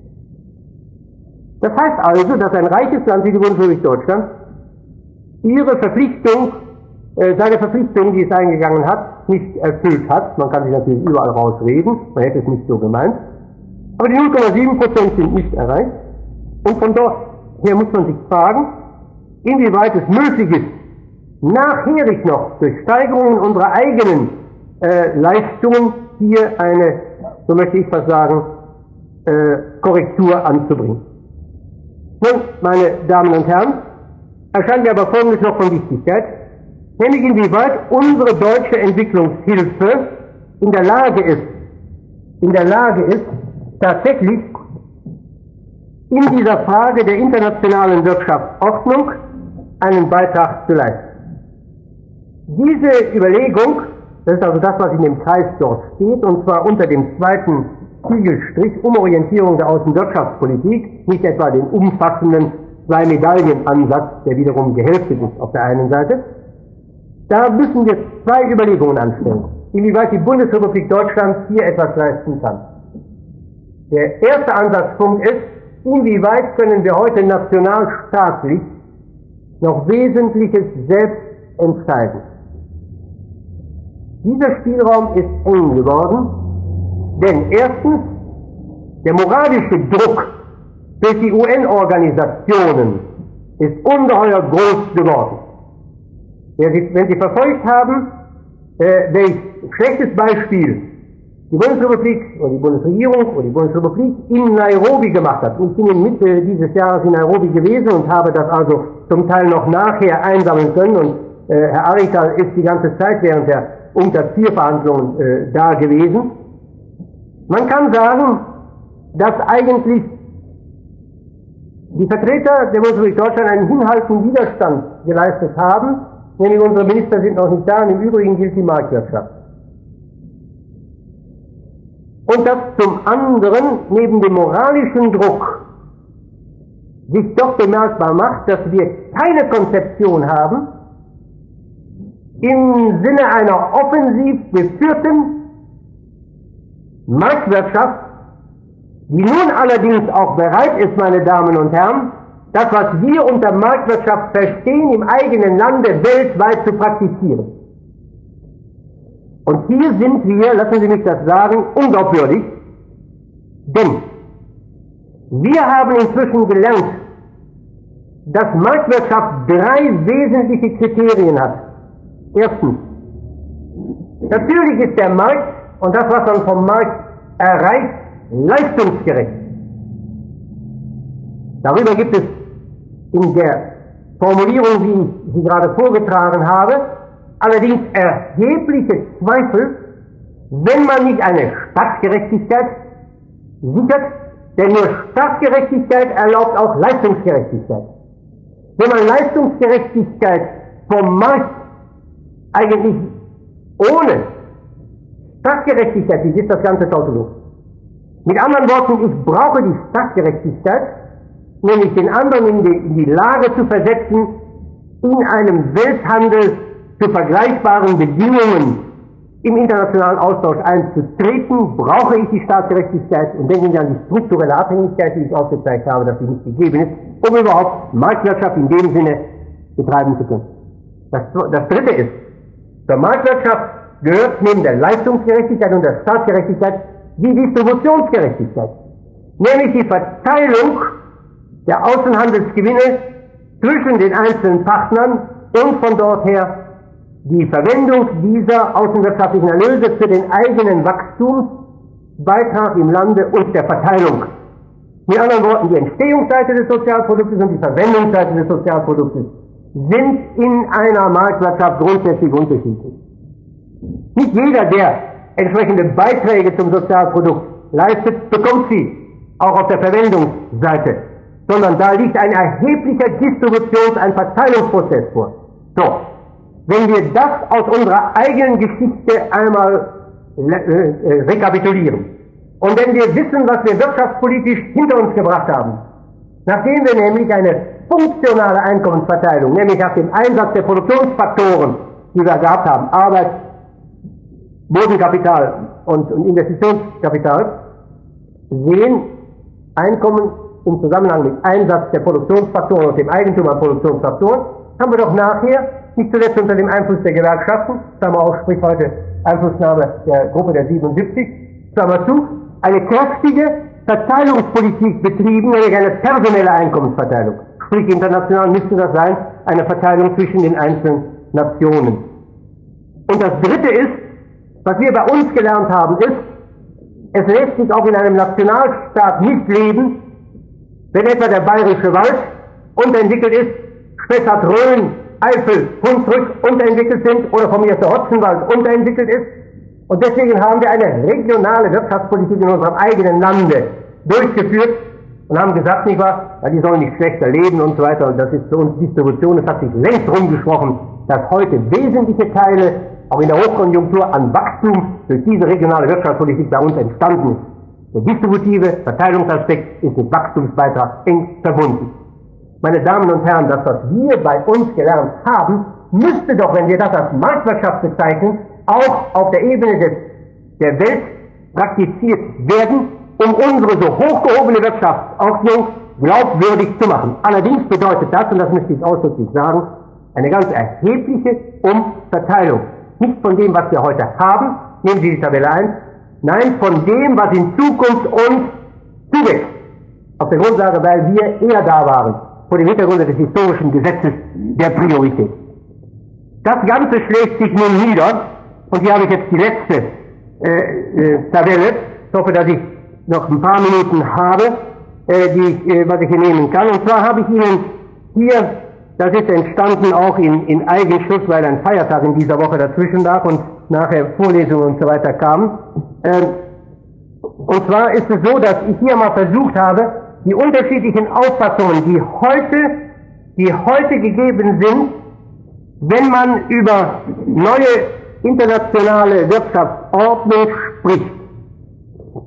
Das heißt also, dass ein reiches Land wie die Bundesrepublik Deutschland ihre Verpflichtung, äh, seine Verpflichtung, die es eingegangen hat, nicht erfüllt hat. Man kann sich natürlich überall rausreden, man hätte es nicht so gemeint. Aber die null Komma sieben Prozent sind nicht erreicht. Und von dort her muss man sich fragen, inwieweit es möglich ist, nachherig noch durch Steigerungen unserer eigenen äh, Leistungen hier eine, so möchte ich fast sagen, äh, Korrektur anzubringen. Nun, meine Damen und Herren, erscheint mir aber Folgendes noch von Wichtigkeit, nämlich inwieweit unsere deutsche Entwicklungshilfe in der Lage ist, in der Lage ist, tatsächlich in dieser Frage der internationalen Wirtschaftsordnung einen Beitrag zu leisten. Diese Überlegung, das ist also das, was in dem Kreis dort steht, und zwar unter dem zweiten Spiegelstrich Umorientierung der Außenwirtschaftspolitik, nicht etwa den umfassenden Zwei-Medaillen-Ansatz, der wiederum gehälftet ist auf der einen Seite. Da müssen wir zwei Überlegungen anstellen, inwieweit die Bundesrepublik Deutschland hier etwas leisten kann. Der erste Ansatzpunkt ist, inwieweit können wir heute nationalstaatlich noch Wesentliches selbst entscheiden. Dieser Spielraum ist eng geworden, denn erstens, der moralische Druck durch die U N-Organisationen ist ungeheuer groß geworden. Wenn Sie verfolgt haben, äh, welch schlechtes Beispiel die Bundesrepublik oder die Bundesregierung oder die Bundesrepublik in Nairobi gemacht hat. Ich bin in Mitte dieses Jahres in Nairobi gewesen und habe das also zum Teil noch nachher einsammeln können und äh, Herr Arital ist die ganze Zeit während der UNCTAD vier Verhandlungen äh, da gewesen. Man kann sagen, dass eigentlich die Vertreter der Bundesrepublik Deutschland einen hinhaltenden Widerstand geleistet haben, nämlich unsere Minister sind noch nicht da und im Übrigen gilt die Marktwirtschaft. und dass zum anderen neben dem moralischen Druck sich doch bemerkbar macht, dass wir keine Konzeption haben im Sinne einer offensiv geführten Marktwirtschaft, die nun allerdings auch bereit ist, meine Damen und Herren, das, was wir unter Marktwirtschaft verstehen, im eigenen Lande weltweit zu praktizieren. Und hier sind wir, lassen Sie mich das sagen, unglaubwürdig, denn wir haben inzwischen gelernt, dass Marktwirtschaft drei wesentliche Kriterien hat. Erstens, natürlich ist der Markt und das, was man vom Markt erreicht, leistungsgerecht. Darüber gibt es in der Formulierung, wie ich sie gerade vorgetragen habe, allerdings erhebliche Zweifel, wenn man nicht eine Staatsgerechtigkeit sichert, denn nur Staatsgerechtigkeit erlaubt auch Leistungsgerechtigkeit. Wenn man Leistungsgerechtigkeit vom Markt eigentlich ohne Staatsgerechtigkeit sieht, ist das Ganze tautlos. Mit anderen Worten, ich brauche die Staatsgerechtigkeit, nämlich den anderen in die, in die Lage zu versetzen, in einem Welthandel zu vergleichbaren Bedingungen im internationalen Austausch einzutreten, brauche ich die Staatsgerechtigkeit und denken Sie an die strukturelle Abhängigkeit, die ich aufgezeigt habe, dass sie nicht gegeben ist, um überhaupt Marktwirtschaft in dem Sinne betreiben zu können. Das, das Dritte ist, zur Marktwirtschaft gehört neben der Leistungsgerechtigkeit und der Staatsgerechtigkeit die Distributionsgerechtigkeit, nämlich die Verteilung der Außenhandelsgewinne zwischen den einzelnen Partnern und von dort her die Verwendung dieser außenwirtschaftlichen Erlöse für den eigenen Wachstumsbeitrag im Lande und der Verteilung. Mit anderen Worten, die Entstehungsseite des Sozialproduktes und die Verwendungsseite des Sozialproduktes sind in einer Marktwirtschaft grundsätzlich unterschiedlich. Nicht jeder, der entsprechende Beiträge zum Sozialprodukt leistet, bekommt sie, auch auf der Verwendungsseite, sondern da liegt ein erheblicher Distributions-, ein Verteilungsprozess vor. So, wenn wir das aus unserer eigenen Geschichte einmal äh, rekapitulieren und wenn wir wissen, was wir wirtschaftspolitisch hinter uns gebracht haben, nachdem wir nämlich eine funktionale Einkommensverteilung, nämlich nach dem Einsatz der Produktionsfaktoren, die wir gehabt haben, Arbeit, Bodenkapital und, und Investitionskapital, sehen, Einkommen im Zusammenhang mit Einsatz der Produktionsfaktoren und dem Eigentum an Produktionsfaktoren, haben wir doch nachher, nicht zuletzt unter dem Einfluss der Gewerkschaften, Klammer auf, sprich heute Einflussnahme der Gruppe der siebenundsiebzig, Klammer zu, eine kräftige Verteilungspolitik betrieben, nämlich eine personelle Einkommensverteilung. Sprich, international müsste das sein, eine Verteilung zwischen den einzelnen Nationen. Und das Dritte ist, was wir bei uns gelernt haben, ist, es lässt sich auch in einem Nationalstaat nicht leben, wenn etwa der Bayerische Wald unterentwickelt ist, Spessart, Rhön, Eifel, Hunsrück unterentwickelt sind oder von mir aus der Hotzenwald unterentwickelt ist. Und deswegen haben wir eine regionale Wirtschaftspolitik in unserem eigenen Lande durchgeführt und haben gesagt, nicht wahr, ja, die sollen nicht schlechter leben und so weiter. Und das ist für uns Distribution. Es hat sich längst rumgesprochen, dass heute wesentliche Teile, auch in der Hochkonjunktur, an Wachstum durch diese regionale Wirtschaftspolitik bei uns entstanden ist. Der distributive Verteilungsaspekt ist mit Wachstumsbeitrag eng verbunden. Meine Damen und Herren, das, was wir bei uns gelernt haben, müsste doch, wenn wir das als Marktwirtschaft bezeichnen, auch auf der Ebene des, der Welt praktiziert werden, um unsere so hochgehobene Wirtschaftsordnung glaubwürdig zu machen. Allerdings bedeutet das, und das möchte ich ausdrücklich sagen, eine ganz erhebliche Umverteilung. Nicht von dem, was wir heute haben, nehmen Sie die Tabelle eins, nein, von dem, was in Zukunft uns zuwächst. Auf der Grundlage, weil wir eher da waren, vor dem Hintergrund des historischen Gesetzes der Priorität. Das Ganze schlägt sich nun nieder, und hier habe ich jetzt die letzte äh, äh, Tabelle. Ich hoffe, dass ich noch ein paar Minuten habe, äh, die, äh, was ich hier nehmen kann. Und zwar habe ich Ihnen hier, das ist entstanden auch in, in Eigenschuss, weil ein Feiertag in dieser Woche dazwischen lag und nachher Vorlesungen und so weiter kamen. Ähm, und zwar ist es so, dass ich hier mal versucht habe, die unterschiedlichen Auffassungen, die heute, die heute gegeben sind, wenn man über neue internationale Wirtschaftsordnung spricht,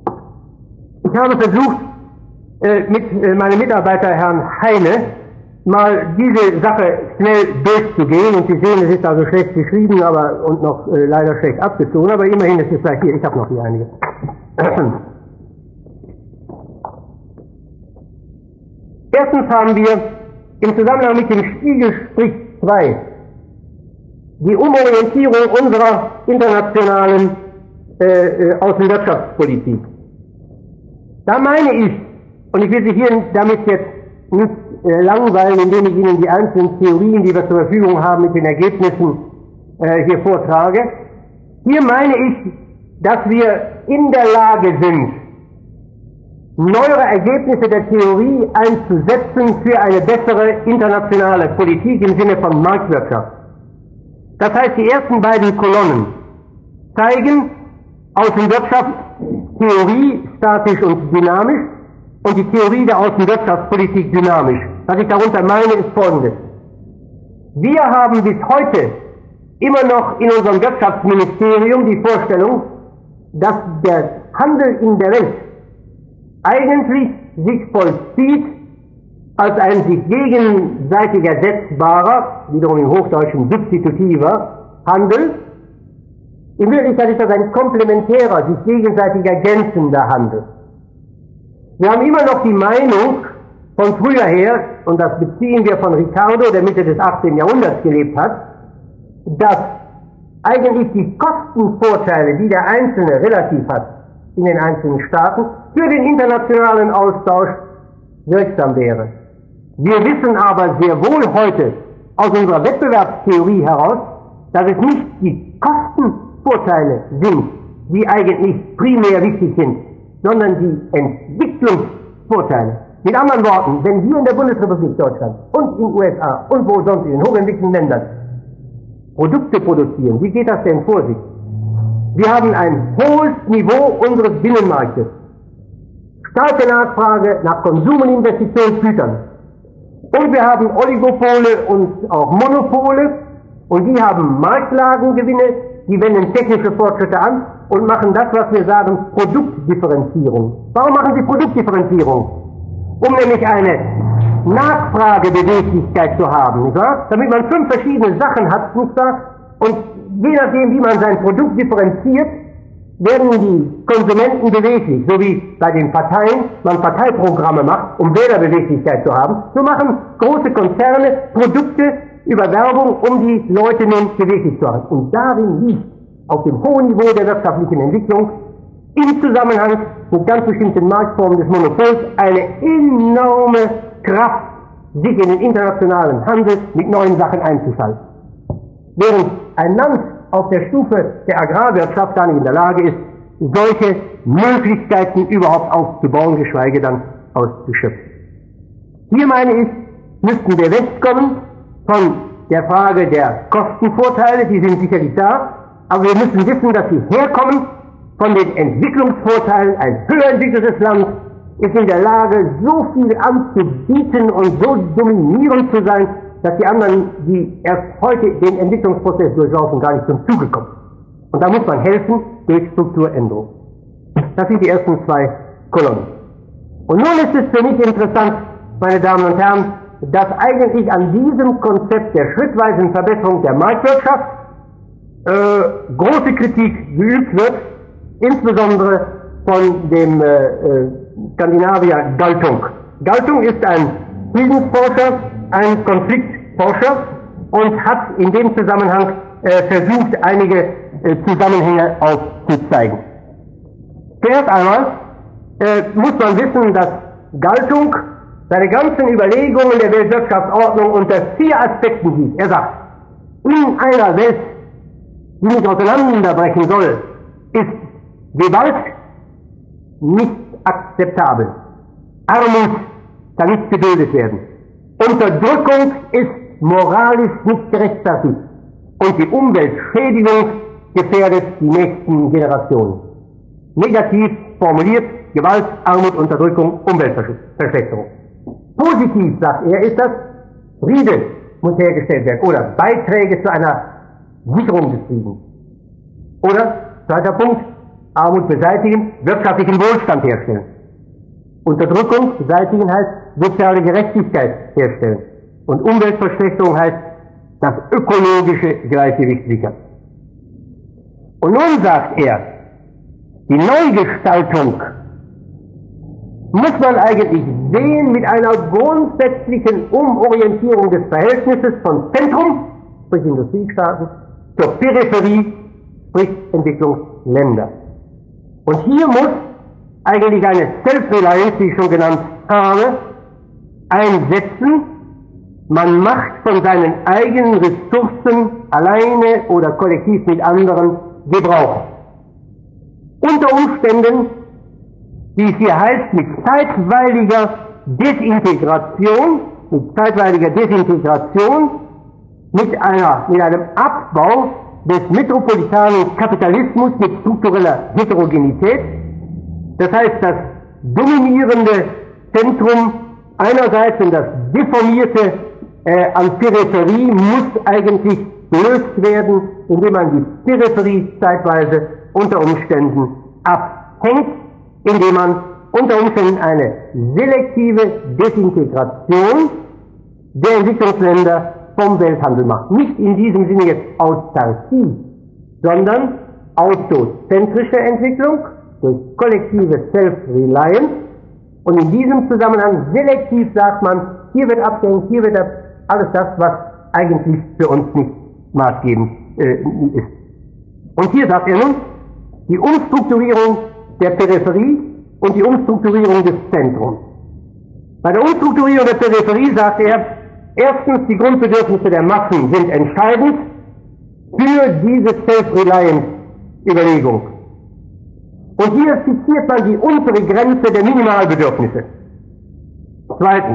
Ich habe versucht, mit meinem Mitarbeiter Herrn Heine mal diese Sache schnell durchzugehen, und Sie sehen, es ist also schlecht geschrieben, aber und noch äh, leider schlecht abgezogen, aber immerhin ist es gleich hier, ich habe noch hier einige. Erstens haben wir im Zusammenhang mit dem Spiegel zwei die Umorientierung unserer internationalen äh, Außenwirtschaftspolitik. Da meine ich, und ich will Sie hier damit jetzt nicht äh, langweilen, indem ich Ihnen die einzelnen Theorien, die wir zur Verfügung haben, mit den Ergebnissen äh, hier vortrage. Hier meine ich, dass wir in der Lage sind, neuere Ergebnisse der Theorie einzusetzen für eine bessere internationale Politik im Sinne von Marktwirtschaft. Das heißt, die ersten beiden Kolonnen zeigen Außenwirtschaft, Theorie, statisch und dynamisch, und die Theorie der Außenwirtschaftspolitik dynamisch. Was ich darunter meine, ist Folgendes. Wir haben bis heute immer noch in unserem Wirtschaftsministerium die Vorstellung, dass der Handel in der Welt eigentlich sich vollzieht als ein sich gegenseitig ersetzbarer, wiederum im Hochdeutschen substitutiver Handel. In Wirklichkeit ist das ein komplementärer, sich gegenseitig ergänzender Handel. Wir haben immer noch die Meinung von früher her, und das beziehen wir von Ricardo, der Mitte des achtzehnten Jahrhunderts gelebt hat, dass eigentlich die Kostenvorteile, die der Einzelne relativ hat in den einzelnen Staaten, für den internationalen Austausch wirksam wäre. Wir wissen aber sehr wohl heute aus unserer Wettbewerbstheorie heraus, dass es nicht die Kostenvorteile sind, die eigentlich primär wichtig sind, sondern die Entwicklungsvorteile. Mit anderen Worten, wenn wir in der Bundesrepublik Deutschland und in den U S A und wo sonst in den hochentwickelten Ländern Produkte produzieren, wie geht das denn vor sich? Wir haben ein hohes Niveau unseres Binnenmarktes, starke Nachfrage nach Konsum- und Investitionsgütern, und wir haben Oligopole und auch Monopole, und die haben Marktlagengewinne, die wenden technische Fortschritte an und machen das, was wir sagen, Produktdifferenzierung. Warum machen sie Produktdifferenzierung? Um nämlich eine Nachfragebeweglichkeit zu haben, nicht wahr? Damit man fünf verschiedene Sachen hat, nicht wahr? Und je nachdem, wie man sein Produkt differenziert, werden die Konsumenten beweglich. So wie bei den Parteien man Parteiprogramme macht, um Wählerbeweglichkeit zu haben, so machen große Konzerne Produkte über Werbung, um die Leute nun beweglich zu haben. Und darin liegt auf dem hohen Niveau der wirtschaftlichen Entwicklung im Zusammenhang mit ganz bestimmten Marktformen des Monopols eine enorme Kraft, sich in den internationalen Handel mit neuen Sachen einzuschalten. Während ein Land auf der Stufe der Agrarwirtschaft gar nicht in der Lage ist, solche Möglichkeiten überhaupt aufzubauen, geschweige dann auszuschöpfen. Hier meine ich, müssten wir wegkommen von der Frage der Kostenvorteile, die sind sicherlich da, aber wir müssen wissen, dass sie herkommen von den Entwicklungsvorteilen. Ein höher entwickeltes Land ist in der Lage, so viel anzubieten und so dominierend zu sein, dass die anderen, die erst heute den Entwicklungsprozess durchlaufen, gar nicht zum Zuge kommen. Und da muss man helfen durch Strukturänderung. Das sind die ersten zwei Kolonnen. Und nun ist es für mich interessant, meine Damen und Herren, dass eigentlich an diesem Konzept der schrittweisen Verbesserung der Marktwirtschaft äh, große Kritik geübt wird, insbesondere von dem äh, äh, Skandinavier Galtung. Galtung ist ein Friedensforscher, ein Konfliktforscher und hat in dem Zusammenhang äh, versucht, einige äh, Zusammenhänge aufzuzeigen. Zuerst einmal äh, muss man wissen, dass Galtung seine ganzen Überlegungen der Weltwirtschaftsordnung unter vier Aspekten sieht. Er sagt, in einer Welt, die nicht auseinanderbrechen soll, ist Gewalt nicht akzeptabel. Armut kann nicht geduldet werden. Unterdrückung ist moralisch nicht gerechtfertigt. Und die Umweltschädigung gefährdet die nächsten Generationen. Negativ formuliert, Gewalt, Armut, Unterdrückung, Umweltverschlechterung. Positiv, sagt er, ist das, Friede muss hergestellt werden oder Beiträge zu einer Sicherung des Friedens. Oder, zweiter Punkt, Armut beseitigen, wirtschaftlichen Wohlstand herstellen. Unterdrückung beseitigen heißt soziale Gerechtigkeit herstellen. Und Umweltverschlechterung heißt das ökologische Gleichgewicht sichern. Und nun sagt er, die Neugestaltung muss man eigentlich sehen mit einer grundsätzlichen Umorientierung des Verhältnisses von Zentrum, sprich Industriestaaten, zur Peripherie, sprich Entwicklungsländer. Und hier muss eigentlich eine Self-Reliance, die ich schon genannt habe, einsetzen. Man macht von seinen eigenen Ressourcen alleine oder kollektiv mit anderen Gebrauch. Unter Umständen, wie es hier heißt, mit zeitweiliger Desintegration, mit zeitweiliger Desintegration, mit einer, mit einem Abbau des metropolitanen Kapitalismus mit struktureller Heterogenität. Das heißt, das dominierende Zentrum einerseits und das deformierte äh, an Peripherie muss eigentlich gelöst werden, indem man die Peripherie zeitweise unter Umständen abhängt, indem man unter Umständen eine selektive Desintegration der Entwicklungsländer vom Welthandel macht. Nicht in diesem Sinne jetzt Autarkie, sondern autozentrische Entwicklung durch kollektive Self-Reliance. Und in diesem Zusammenhang selektiv sagt man, hier wird abgehängt, hier wird alles das, was eigentlich für uns nicht maßgebend äh, ist. Und hier sagt er nun, die Umstrukturierung der Peripherie und die Umstrukturierung des Zentrums. Bei der Umstrukturierung der Peripherie sagt er, erstens, die Grundbedürfnisse der Massen sind entscheidend für diese Self-Reliance-Überlegung. Und hier fixiert man die untere Grenze der Minimalbedürfnisse. Zweitens,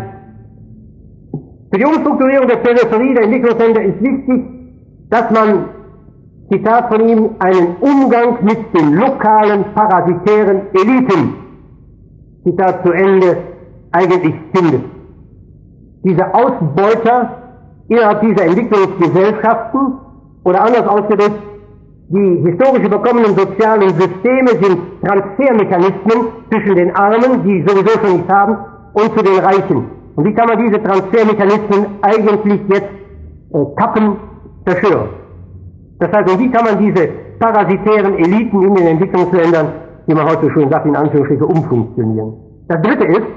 für die Umstrukturierung der Peripherie der Entwicklungsländer ist wichtig, dass man, Zitat von ihm, einen Umgang mit den lokalen parasitären Eliten, Zitat zu Ende, eigentlich findet. Diese Ausbeuter innerhalb dieser Entwicklungsgesellschaften, oder anders ausgedrückt, die historisch überkommenen sozialen Systeme sind Transfermechanismen zwischen den Armen, die sowieso schon nichts haben, und zu den Reichen. Und wie kann man diese Transfermechanismen eigentlich jetzt äh, kappen, zerstören? Das heißt, und wie kann man diese parasitären Eliten in den Entwicklungsländern, wie man heute schon sagt, in Anführungsstrichen umfunktionieren? Das dritte ist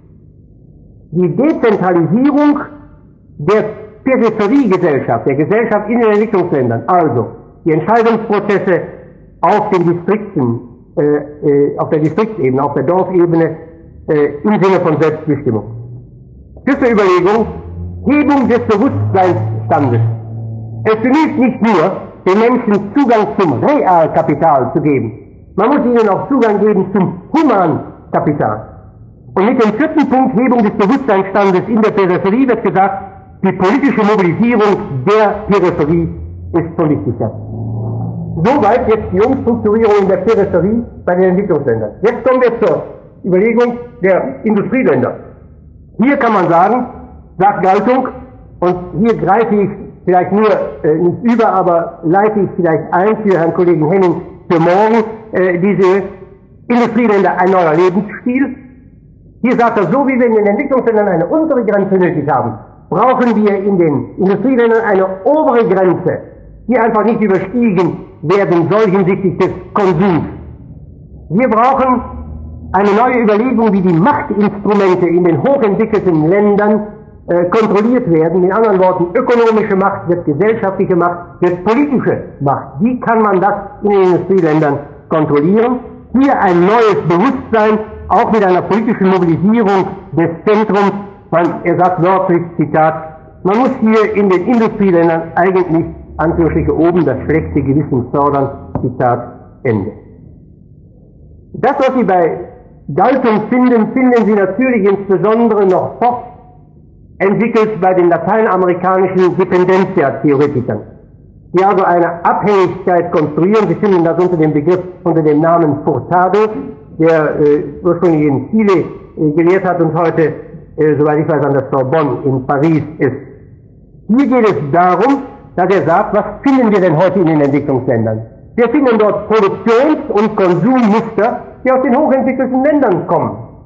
die Dezentralisierung der Peripheriegesellschaft, der Gesellschaft in den Entwicklungsländern. Also die Entscheidungsprozesse auf den Distrikten, äh, äh, auf der Distriktsebene, auf der Dorfebene, äh, im Sinne von Selbstbestimmung. Dritte Überlegung, Hebung des Bewusstseinsstandes. Es genügt nicht nur, den Menschen Zugang zum Realkapital zu geben. Man muss ihnen auch Zugang geben zum Humankapital. Und mit dem vierten Punkt, Hebung des Bewusstseinsstandes in der Peripherie, wird gesagt, die politische Mobilisierung der Peripherie ist von Wichtigkeit. Soweit jetzt die Umstrukturierung in der Peripherie bei den Entwicklungsländern. Jetzt kommen wir zur Überlegung der Industrieländer. Hier kann man sagen, sagt Galtung, und hier greife ich vielleicht nur äh, nicht über, aber leite ich vielleicht ein für Herrn Kollegen Henning für morgen, äh, diese Industrieländer ein neuer Lebensstil. Hier sagt er, so wie wir in den Entwicklungsländern eine untere Grenze nötig haben, brauchen wir in den Industrieländern eine obere Grenze, die einfach nicht überstiegen werden soll hinsichtlich des Konsums. Wir brauchen eine neue Überlegung, wie die Machtinstrumente in den hochentwickelten Ländern äh, kontrolliert werden. In anderen Worten, ökonomische Macht wird gesellschaftliche Macht, wird politische Macht. Wie kann man das in den Industrieländern kontrollieren? Hier ein neues Bewusstsein, auch mit einer politischen Mobilisierung des Zentrums. Man, er sagt wörtlich, Zitat, man muss hier in den Industrieländern eigentlich, Anführungsstriche oben, das schlechte Gewissen fördern, Zitat, Ende. Das, was Sie bei Galtung finden, finden Sie natürlich insbesondere noch fortentwickelt bei den lateinamerikanischen Dependencia-Theoretikern, die also eine Abhängigkeit konstruieren. Sie finden das unter dem Begriff, unter dem Namen Furtado, der äh, ursprünglich in Chile äh, gelehrt hat und heute, äh, soweit ich weiß, an der Sorbonne in Paris ist. Hier geht es darum, dass er sagt, was finden wir denn heute in den Entwicklungsländern? Wir finden dort Produktions- und Konsummuster, die aus den hochentwickelten Ländern kommen.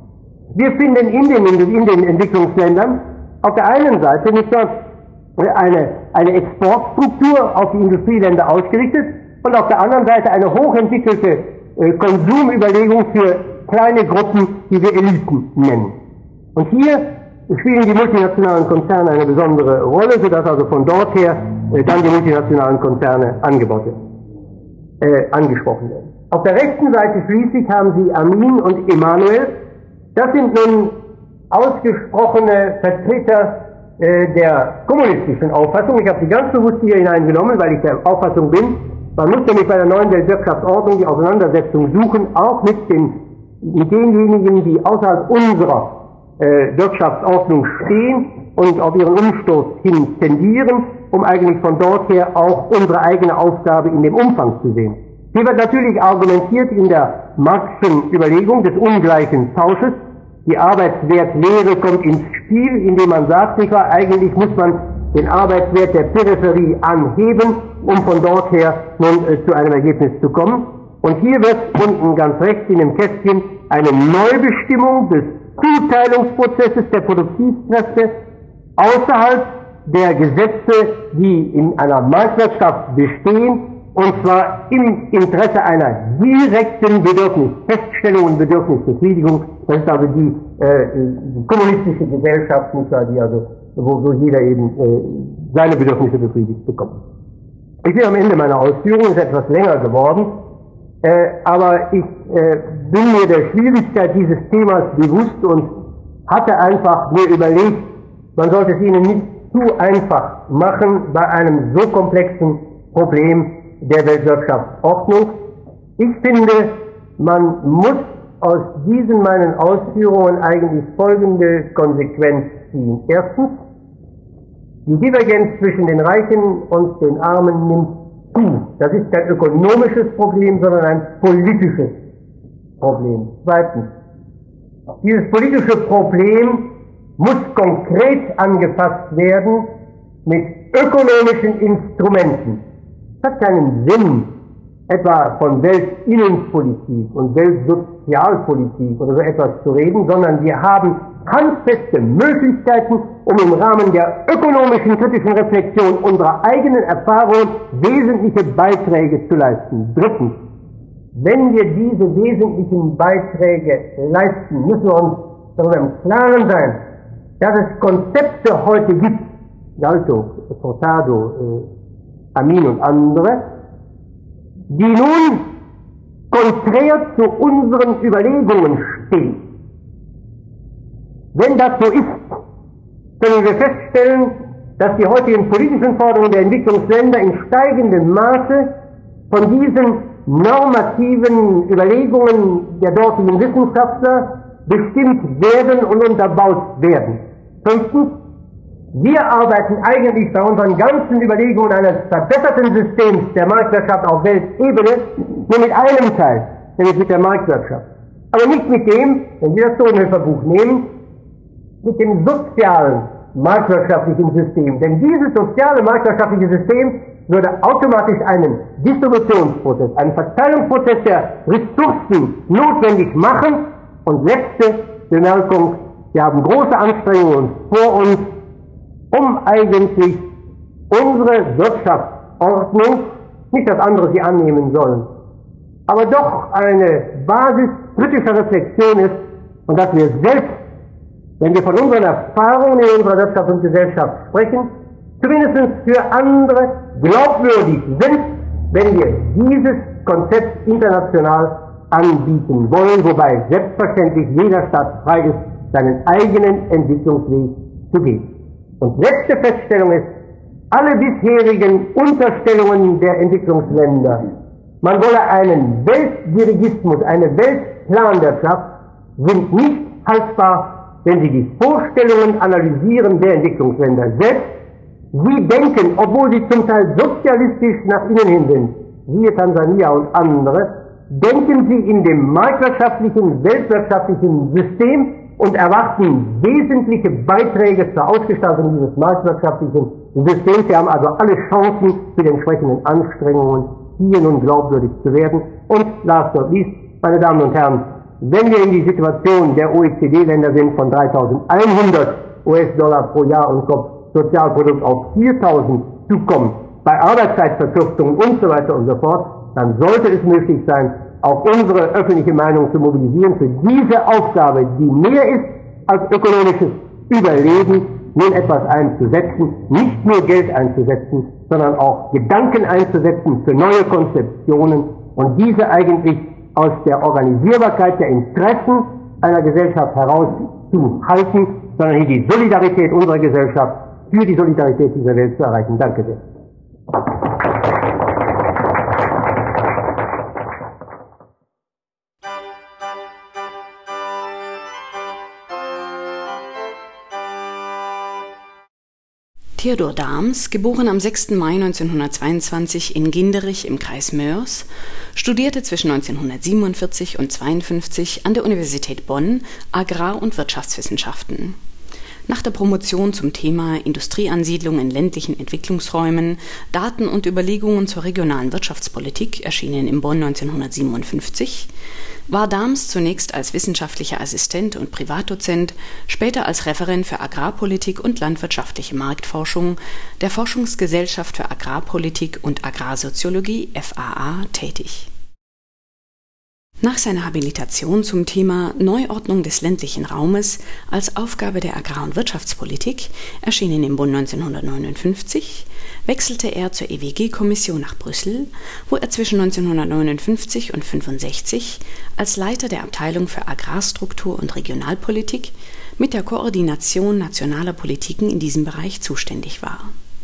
Wir finden in den, in den Entwicklungsländern auf der einen Seite nicht nur eine, eine Exportstruktur auf die Industrieländer ausgerichtet und auf der anderen Seite eine hochentwickelte äh, Konsumüberlegung für kleine Gruppen, die wir Eliten nennen. Und hier spielen die multinationalen Konzerne eine besondere Rolle, sodass also von dort her äh, dann die multinationalen Konzerne angebaut werden, äh, angesprochen werden. Auf der rechten Seite schließlich haben Sie Amin und Emanuel. Das sind nun ausgesprochene Vertreter äh, der kommunistischen Auffassung. Ich habe sie ganz bewusst hier hineingenommen, weil ich der Auffassung bin, man muss nämlich bei der neuen Weltwirtschaftsordnung die Auseinandersetzung suchen, auch mit, den, mit denjenigen, die außerhalb unserer äh, Wirtschaftsordnung stehen und auf ihren Umsturz hin tendieren, um eigentlich von dort her auch unsere eigene Aufgabe in dem Umfang zu sehen. Hier wird natürlich argumentiert in der Marxischen Überlegung des ungleichen Tausches. Die Arbeitswertlehre kommt ins Spiel, indem man sagt, nicht wahr, eigentlich muss man den Arbeitswert der Peripherie anheben, um von dort her nun äh, zu einem Ergebnis zu kommen. Und hier wird unten ganz rechts in dem Kästchen eine Neubestimmung des Zuteilungsprozesses der Produktivkräfte außerhalb der Gesetze, die in einer Marktwirtschaft bestehen, und zwar im Interesse einer direkten Bedürfnisfeststellung und Bedürfnisbefriedigung. Das ist also die, äh, die kommunistische Gesellschaft, die also, wo, wo jeder eben äh, seine Bedürfnisse befriedigt bekommt. Ich bin am Ende meiner Ausführungen, ist etwas länger geworden, äh, aber ich äh, bin mir der Schwierigkeit dieses Themas bewusst und hatte einfach mir überlegt, man sollte es Ihnen nicht zu einfach machen bei einem so komplexen Problem der Weltwirtschaftsordnung. Ich finde, man muss aus diesen meinen Ausführungen eigentlich folgende Konsequenz ziehen. Erstens, die Divergenz zwischen den Reichen und den Armen nimmt zu. Das ist kein ökonomisches Problem, sondern ein politisches Problem. Zweitens, dieses politische Problem muss konkret angefasst werden mit ökonomischen Instrumenten. Es hat keinen Sinn, etwa von Weltinnenpolitik und Weltsozialpolitik oder so etwas zu reden, sondern wir haben handfeste Möglichkeiten, um im Rahmen der ökonomischen kritischen Reflexion unserer eigenen Erfahrungen wesentliche Beiträge zu leisten. Drittens, wenn wir diese wesentlichen Beiträge leisten, müssen wir uns darüber im Klaren sein, dass es Konzepte heute gibt, Galto, Portado, äh, Amin und andere, die nun konträr zu unseren Überlegungen stehen. Wenn das so ist, können wir feststellen, dass die heutigen politischen Forderungen der Entwicklungsländer in steigendem Maße von diesen normativen Überlegungen der dortigen Wissenschaftler bestimmt werden und unterbaut werden. Fünftens, wir arbeiten eigentlich bei unseren ganzen Überlegungen eines verbesserten Systems der Marktwirtschaft auf Weltebene nur mit einem Teil, nämlich mit der Marktwirtschaft. Aber nicht mit dem, wenn wir das Donhofer-Buch nehmen, mit dem sozialen marktwirtschaftlichen System. Denn dieses soziale marktwirtschaftliche System würde automatisch einen Distributionsprozess, einen Verteilungsprozess der Ressourcen notwendig machen. Und letzte Bemerkung, wir haben große Anstrengungen vor uns, um eigentlich unsere Wirtschaftsordnung, nicht dass andere sie annehmen sollen, aber doch eine Basis kritischer Reflexion ist und dass wir selbst, wenn wir von unseren Erfahrungen in unserer Wirtschaft und Gesellschaft sprechen, zumindest für andere glaubwürdig sind, wenn wir dieses Konzept international anbieten wollen, wobei selbstverständlich jeder Staat frei ist, seinen eigenen Entwicklungsweg zu gehen. Und letzte Feststellung ist, alle bisherigen Unterstellungen der Entwicklungsländer, man wolle einen Weltdirigismus, eine Weltplanwirtschaft, sind nicht haltbar, wenn Sie die Vorstellungen analysieren der Entwicklungsländer selbst. Sie denken, obwohl sie zum Teil sozialistisch nach innen hin sind, siehe Tansania und andere, denken sie in dem marktwirtschaftlichen, weltwirtschaftlichen System und erwarten wesentliche Beiträge zur Ausgestaltung dieses marktwirtschaftlichen Systems. Sie haben also alle Chancen für die entsprechenden Anstrengungen, hier nun glaubwürdig zu werden. Und last not least, meine Damen und Herren, wenn wir in die Situation der O E C D-Länder sind von dreitausendeinhundert US-Dollar pro Jahr und Kopf Sozialprodukt auf viertausend zukommen, bei Arbeitszeitverkürzungen und so weiter und so fort, dann sollte es möglich sein, auch unsere öffentliche Meinung zu mobilisieren für diese Aufgabe, die mehr ist als ökonomisches Überleben, nun etwas einzusetzen, nicht nur Geld einzusetzen, sondern auch Gedanken einzusetzen für neue Konzeptionen und diese eigentlich aus der Organisierbarkeit der Interessen einer Gesellschaft herauszuhalten, sondern hier die Solidarität unserer Gesellschaft für die Solidarität dieser Welt zu erreichen. Danke sehr. Theodor Dahms, geboren am sechsten Mai neunzehnhundertzweiundzwanzig in Ginderich im Kreis Moers, studierte zwischen neunzehnhundertsiebenundvierzig und zweiundfünfzig an der Universität Bonn Agrar- und Wirtschaftswissenschaften. Nach der Promotion zum Thema Industrieansiedlung in ländlichen Entwicklungsräumen, Daten und Überlegungen zur regionalen Wirtschaftspolitik, erschienen in Bonn neunzehnhundertsiebenundfünfzig, war Dahms zunächst als wissenschaftlicher Assistent und Privatdozent, später als Referent für Agrarpolitik und landwirtschaftliche Marktforschung der Forschungsgesellschaft für Agrarpolitik und Agrarsoziologie F A A tätig. Nach seiner Habilitation zum Thema Neuordnung des ländlichen Raumes als Aufgabe der Agrar- und Wirtschaftspolitik, erschienen im Bonn neunzehnhundertneunundfünfzig, wechselte er zur E W G-Kommission nach Brüssel, wo er zwischen neunzehnhundertneunundfünfzig und fünfundsechzig als Leiter der Abteilung für Agrarstruktur und Regionalpolitik mit der Koordination nationaler Politiken in diesem Bereich zuständig war.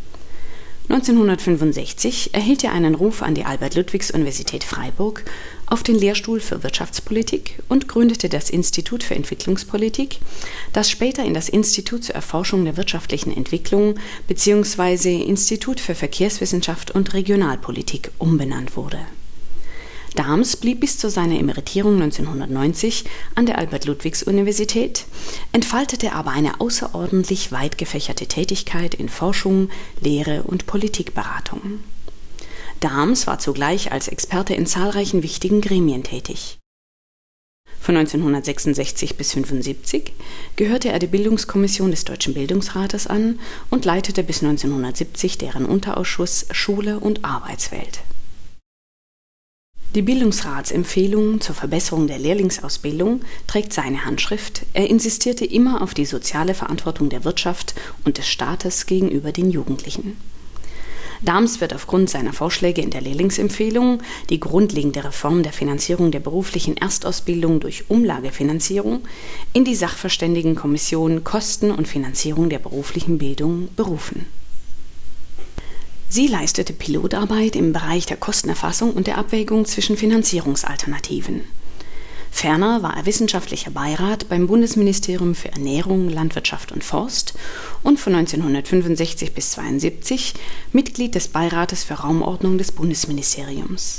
neunzehnhundertfünfundsechzig erhielt er einen Ruf an die Albert-Ludwigs-Universität Freiburg auf den Lehrstuhl für Wirtschaftspolitik und gründete das Institut für Entwicklungspolitik, das später in das Institut zur Erforschung der wirtschaftlichen Entwicklung bzw. Institut für Verkehrswissenschaft und Regionalpolitik umbenannt wurde. Dahms blieb bis zu seiner Emeritierung neunzehnhundertneunzig an der Albert-Ludwigs-Universität, entfaltete aber eine außerordentlich weit gefächerte Tätigkeit in Forschung, Lehre und Politikberatung. Dahms war zugleich als Experte in zahlreichen wichtigen Gremien tätig. Von neunzehnhundertsechsundsechzig bis fünfundsiebzig gehörte er der Bildungskommission des Deutschen Bildungsrates an und leitete bis neunzehnhundertsiebzig deren Unterausschuss Schule und Arbeitswelt. Die Bildungsratsempfehlung zur Verbesserung der Lehrlingsausbildung trägt seine Handschrift. Er insistierte immer auf die soziale Verantwortung der Wirtschaft und des Staates gegenüber den Jugendlichen. Dahms wird aufgrund seiner Vorschläge in der Lehrlingsempfehlung die grundlegende Reform der Finanzierung der beruflichen Erstausbildung durch Umlagefinanzierung in die Sachverständigenkommission Kosten und Finanzierung der beruflichen Bildung berufen. Sie leistete Pilotarbeit im Bereich der Kostenerfassung und der Abwägung zwischen Finanzierungsalternativen. Ferner war er wissenschaftlicher Beirat beim Bundesministerium für Ernährung, Landwirtschaft und Forst und von neunzehnhundertfünfundsechzig bis zweiundsiebzig Mitglied des Beirates für Raumordnung des Bundesministeriums.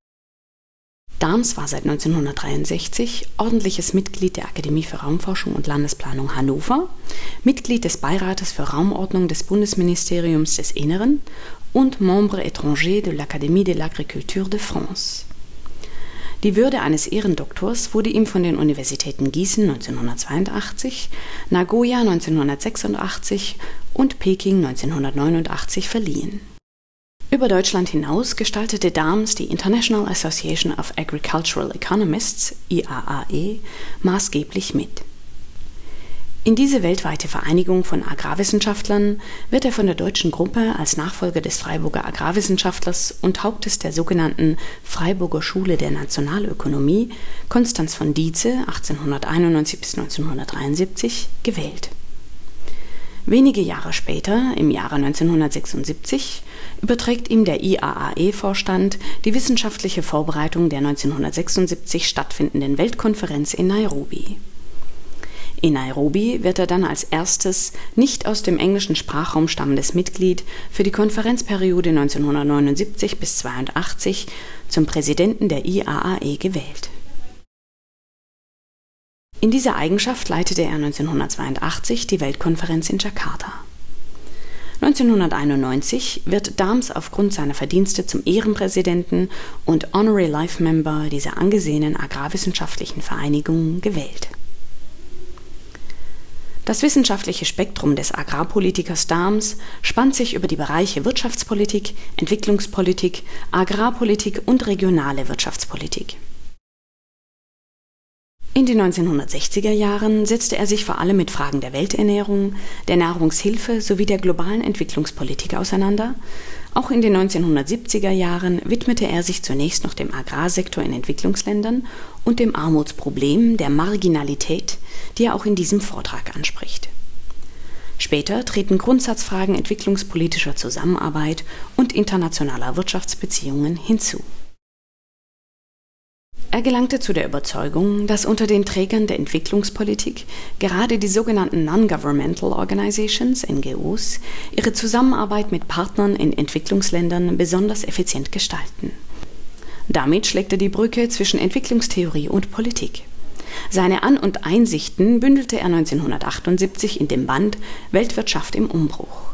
Dahms war seit neunzehnhundertdreiundsechzig ordentliches Mitglied der Akademie für Raumforschung und Landesplanung Hannover, Mitglied des Beirates für Raumordnung des Bundesministeriums des Inneren und Membre étranger de l'Académie de l'Agriculture de France. Die Würde eines Ehrendoktors wurde ihm von den Universitäten Gießen neunzehnhundertzweiundachtzig, Nagoya neunzehnhundertsechsundachtzig und Peking neunzehnhundertneunundachtzig verliehen. Über Deutschland hinaus gestaltete Dahms die International Association of Agricultural Economists, I A A E, maßgeblich mit. In diese weltweite Vereinigung von Agrarwissenschaftlern wird er von der deutschen Gruppe als Nachfolger des Freiburger Agrarwissenschaftlers und Hauptes der sogenannten Freiburger Schule der Nationalökonomie, Konstanz von Dietze achtzehnhunderteinundneunzig bis neunzehnhundertdreiundsiebzig, gewählt. Wenige Jahre später, im Jahre neunzehnhundertsechsundsiebzig, überträgt ihm der I A A E-Vorstand die wissenschaftliche Vorbereitung der neunzehnhundertsechsundsiebzig stattfindenden Weltkonferenz in Nairobi. In Nairobi wird er dann als erstes nicht aus dem englischen Sprachraum stammendes Mitglied für die Konferenzperiode neunzehnhundertneunundsiebzig bis zweiundachtzig zum Präsidenten der I A A E gewählt. In dieser Eigenschaft leitete er neunzehnhundertzweiundachtzig die Weltkonferenz in Jakarta. neunzehnhunderteinundneunzig wird Dahms aufgrund seiner Verdienste zum Ehrenpräsidenten und Honorary Life Member dieser angesehenen agrarwissenschaftlichen Vereinigung gewählt. Das wissenschaftliche Spektrum des Agrarpolitikers Dahms spannt sich über die Bereiche Wirtschaftspolitik, Entwicklungspolitik, Agrarpolitik und regionale Wirtschaftspolitik. In den neunzehnhundertsechziger Jahren setzte er sich vor allem mit Fragen der Welternährung, der Nahrungshilfe sowie der globalen Entwicklungspolitik auseinander. Auch in den neunzehnhundertsiebziger Jahren widmete er sich zunächst noch dem Agrarsektor in Entwicklungsländern und dem Armutsproblem der Marginalität, die er auch in diesem Vortrag anspricht. Später treten Grundsatzfragen entwicklungspolitischer Zusammenarbeit und internationaler Wirtschaftsbeziehungen hinzu. Er gelangte zu der Überzeugung, dass unter den Trägern der Entwicklungspolitik gerade die sogenannten Non-Governmental Organizations, N G Os, ihre Zusammenarbeit mit Partnern in Entwicklungsländern besonders effizient gestalten. Damit schlägt er die Brücke zwischen Entwicklungstheorie und Politik. Seine An- und Einsichten bündelte er neunzehnhundertachtundsiebzig in dem Band Weltwirtschaft im Umbruch.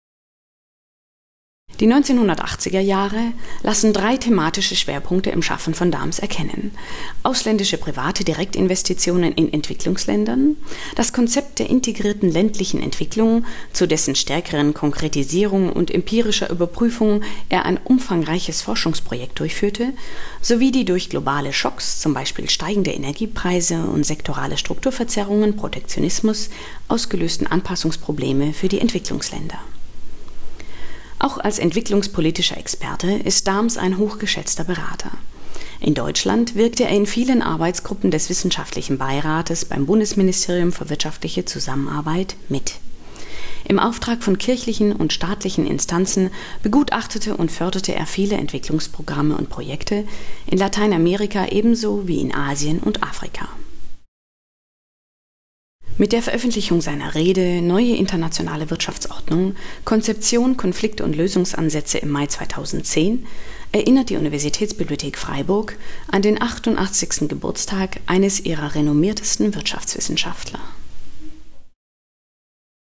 Die neunzehnhundertachtziger Jahre lassen drei thematische Schwerpunkte im Schaffen von Dahms erkennen: ausländische private Direktinvestitionen in Entwicklungsländern, das Konzept der integrierten ländlichen Entwicklung, zu dessen stärkeren Konkretisierung und empirischer Überprüfung er ein umfangreiches Forschungsprojekt durchführte, sowie die durch globale Schocks, zum Beispiel steigende Energiepreise und sektorale Strukturverzerrungen, Protektionismus, ausgelösten Anpassungsprobleme für die Entwicklungsländer. Auch als entwicklungspolitischer Experte ist Dahms ein hochgeschätzter Berater. In Deutschland wirkte er in vielen Arbeitsgruppen des Wissenschaftlichen Beirates beim Bundesministerium für wirtschaftliche Zusammenarbeit mit. Im Auftrag von kirchlichen und staatlichen Instanzen begutachtete und förderte er viele Entwicklungsprogramme und Projekte in Lateinamerika ebenso wie in Asien und Afrika. Mit der Veröffentlichung seiner Rede Neue internationale Wirtschaftsordnung, Konzeption, Konflikte und Lösungsansätze im Mai zweitausendzehn erinnert die Universitätsbibliothek Freiburg an den achtundachtzigsten Geburtstag eines ihrer renommiertesten Wirtschaftswissenschaftler.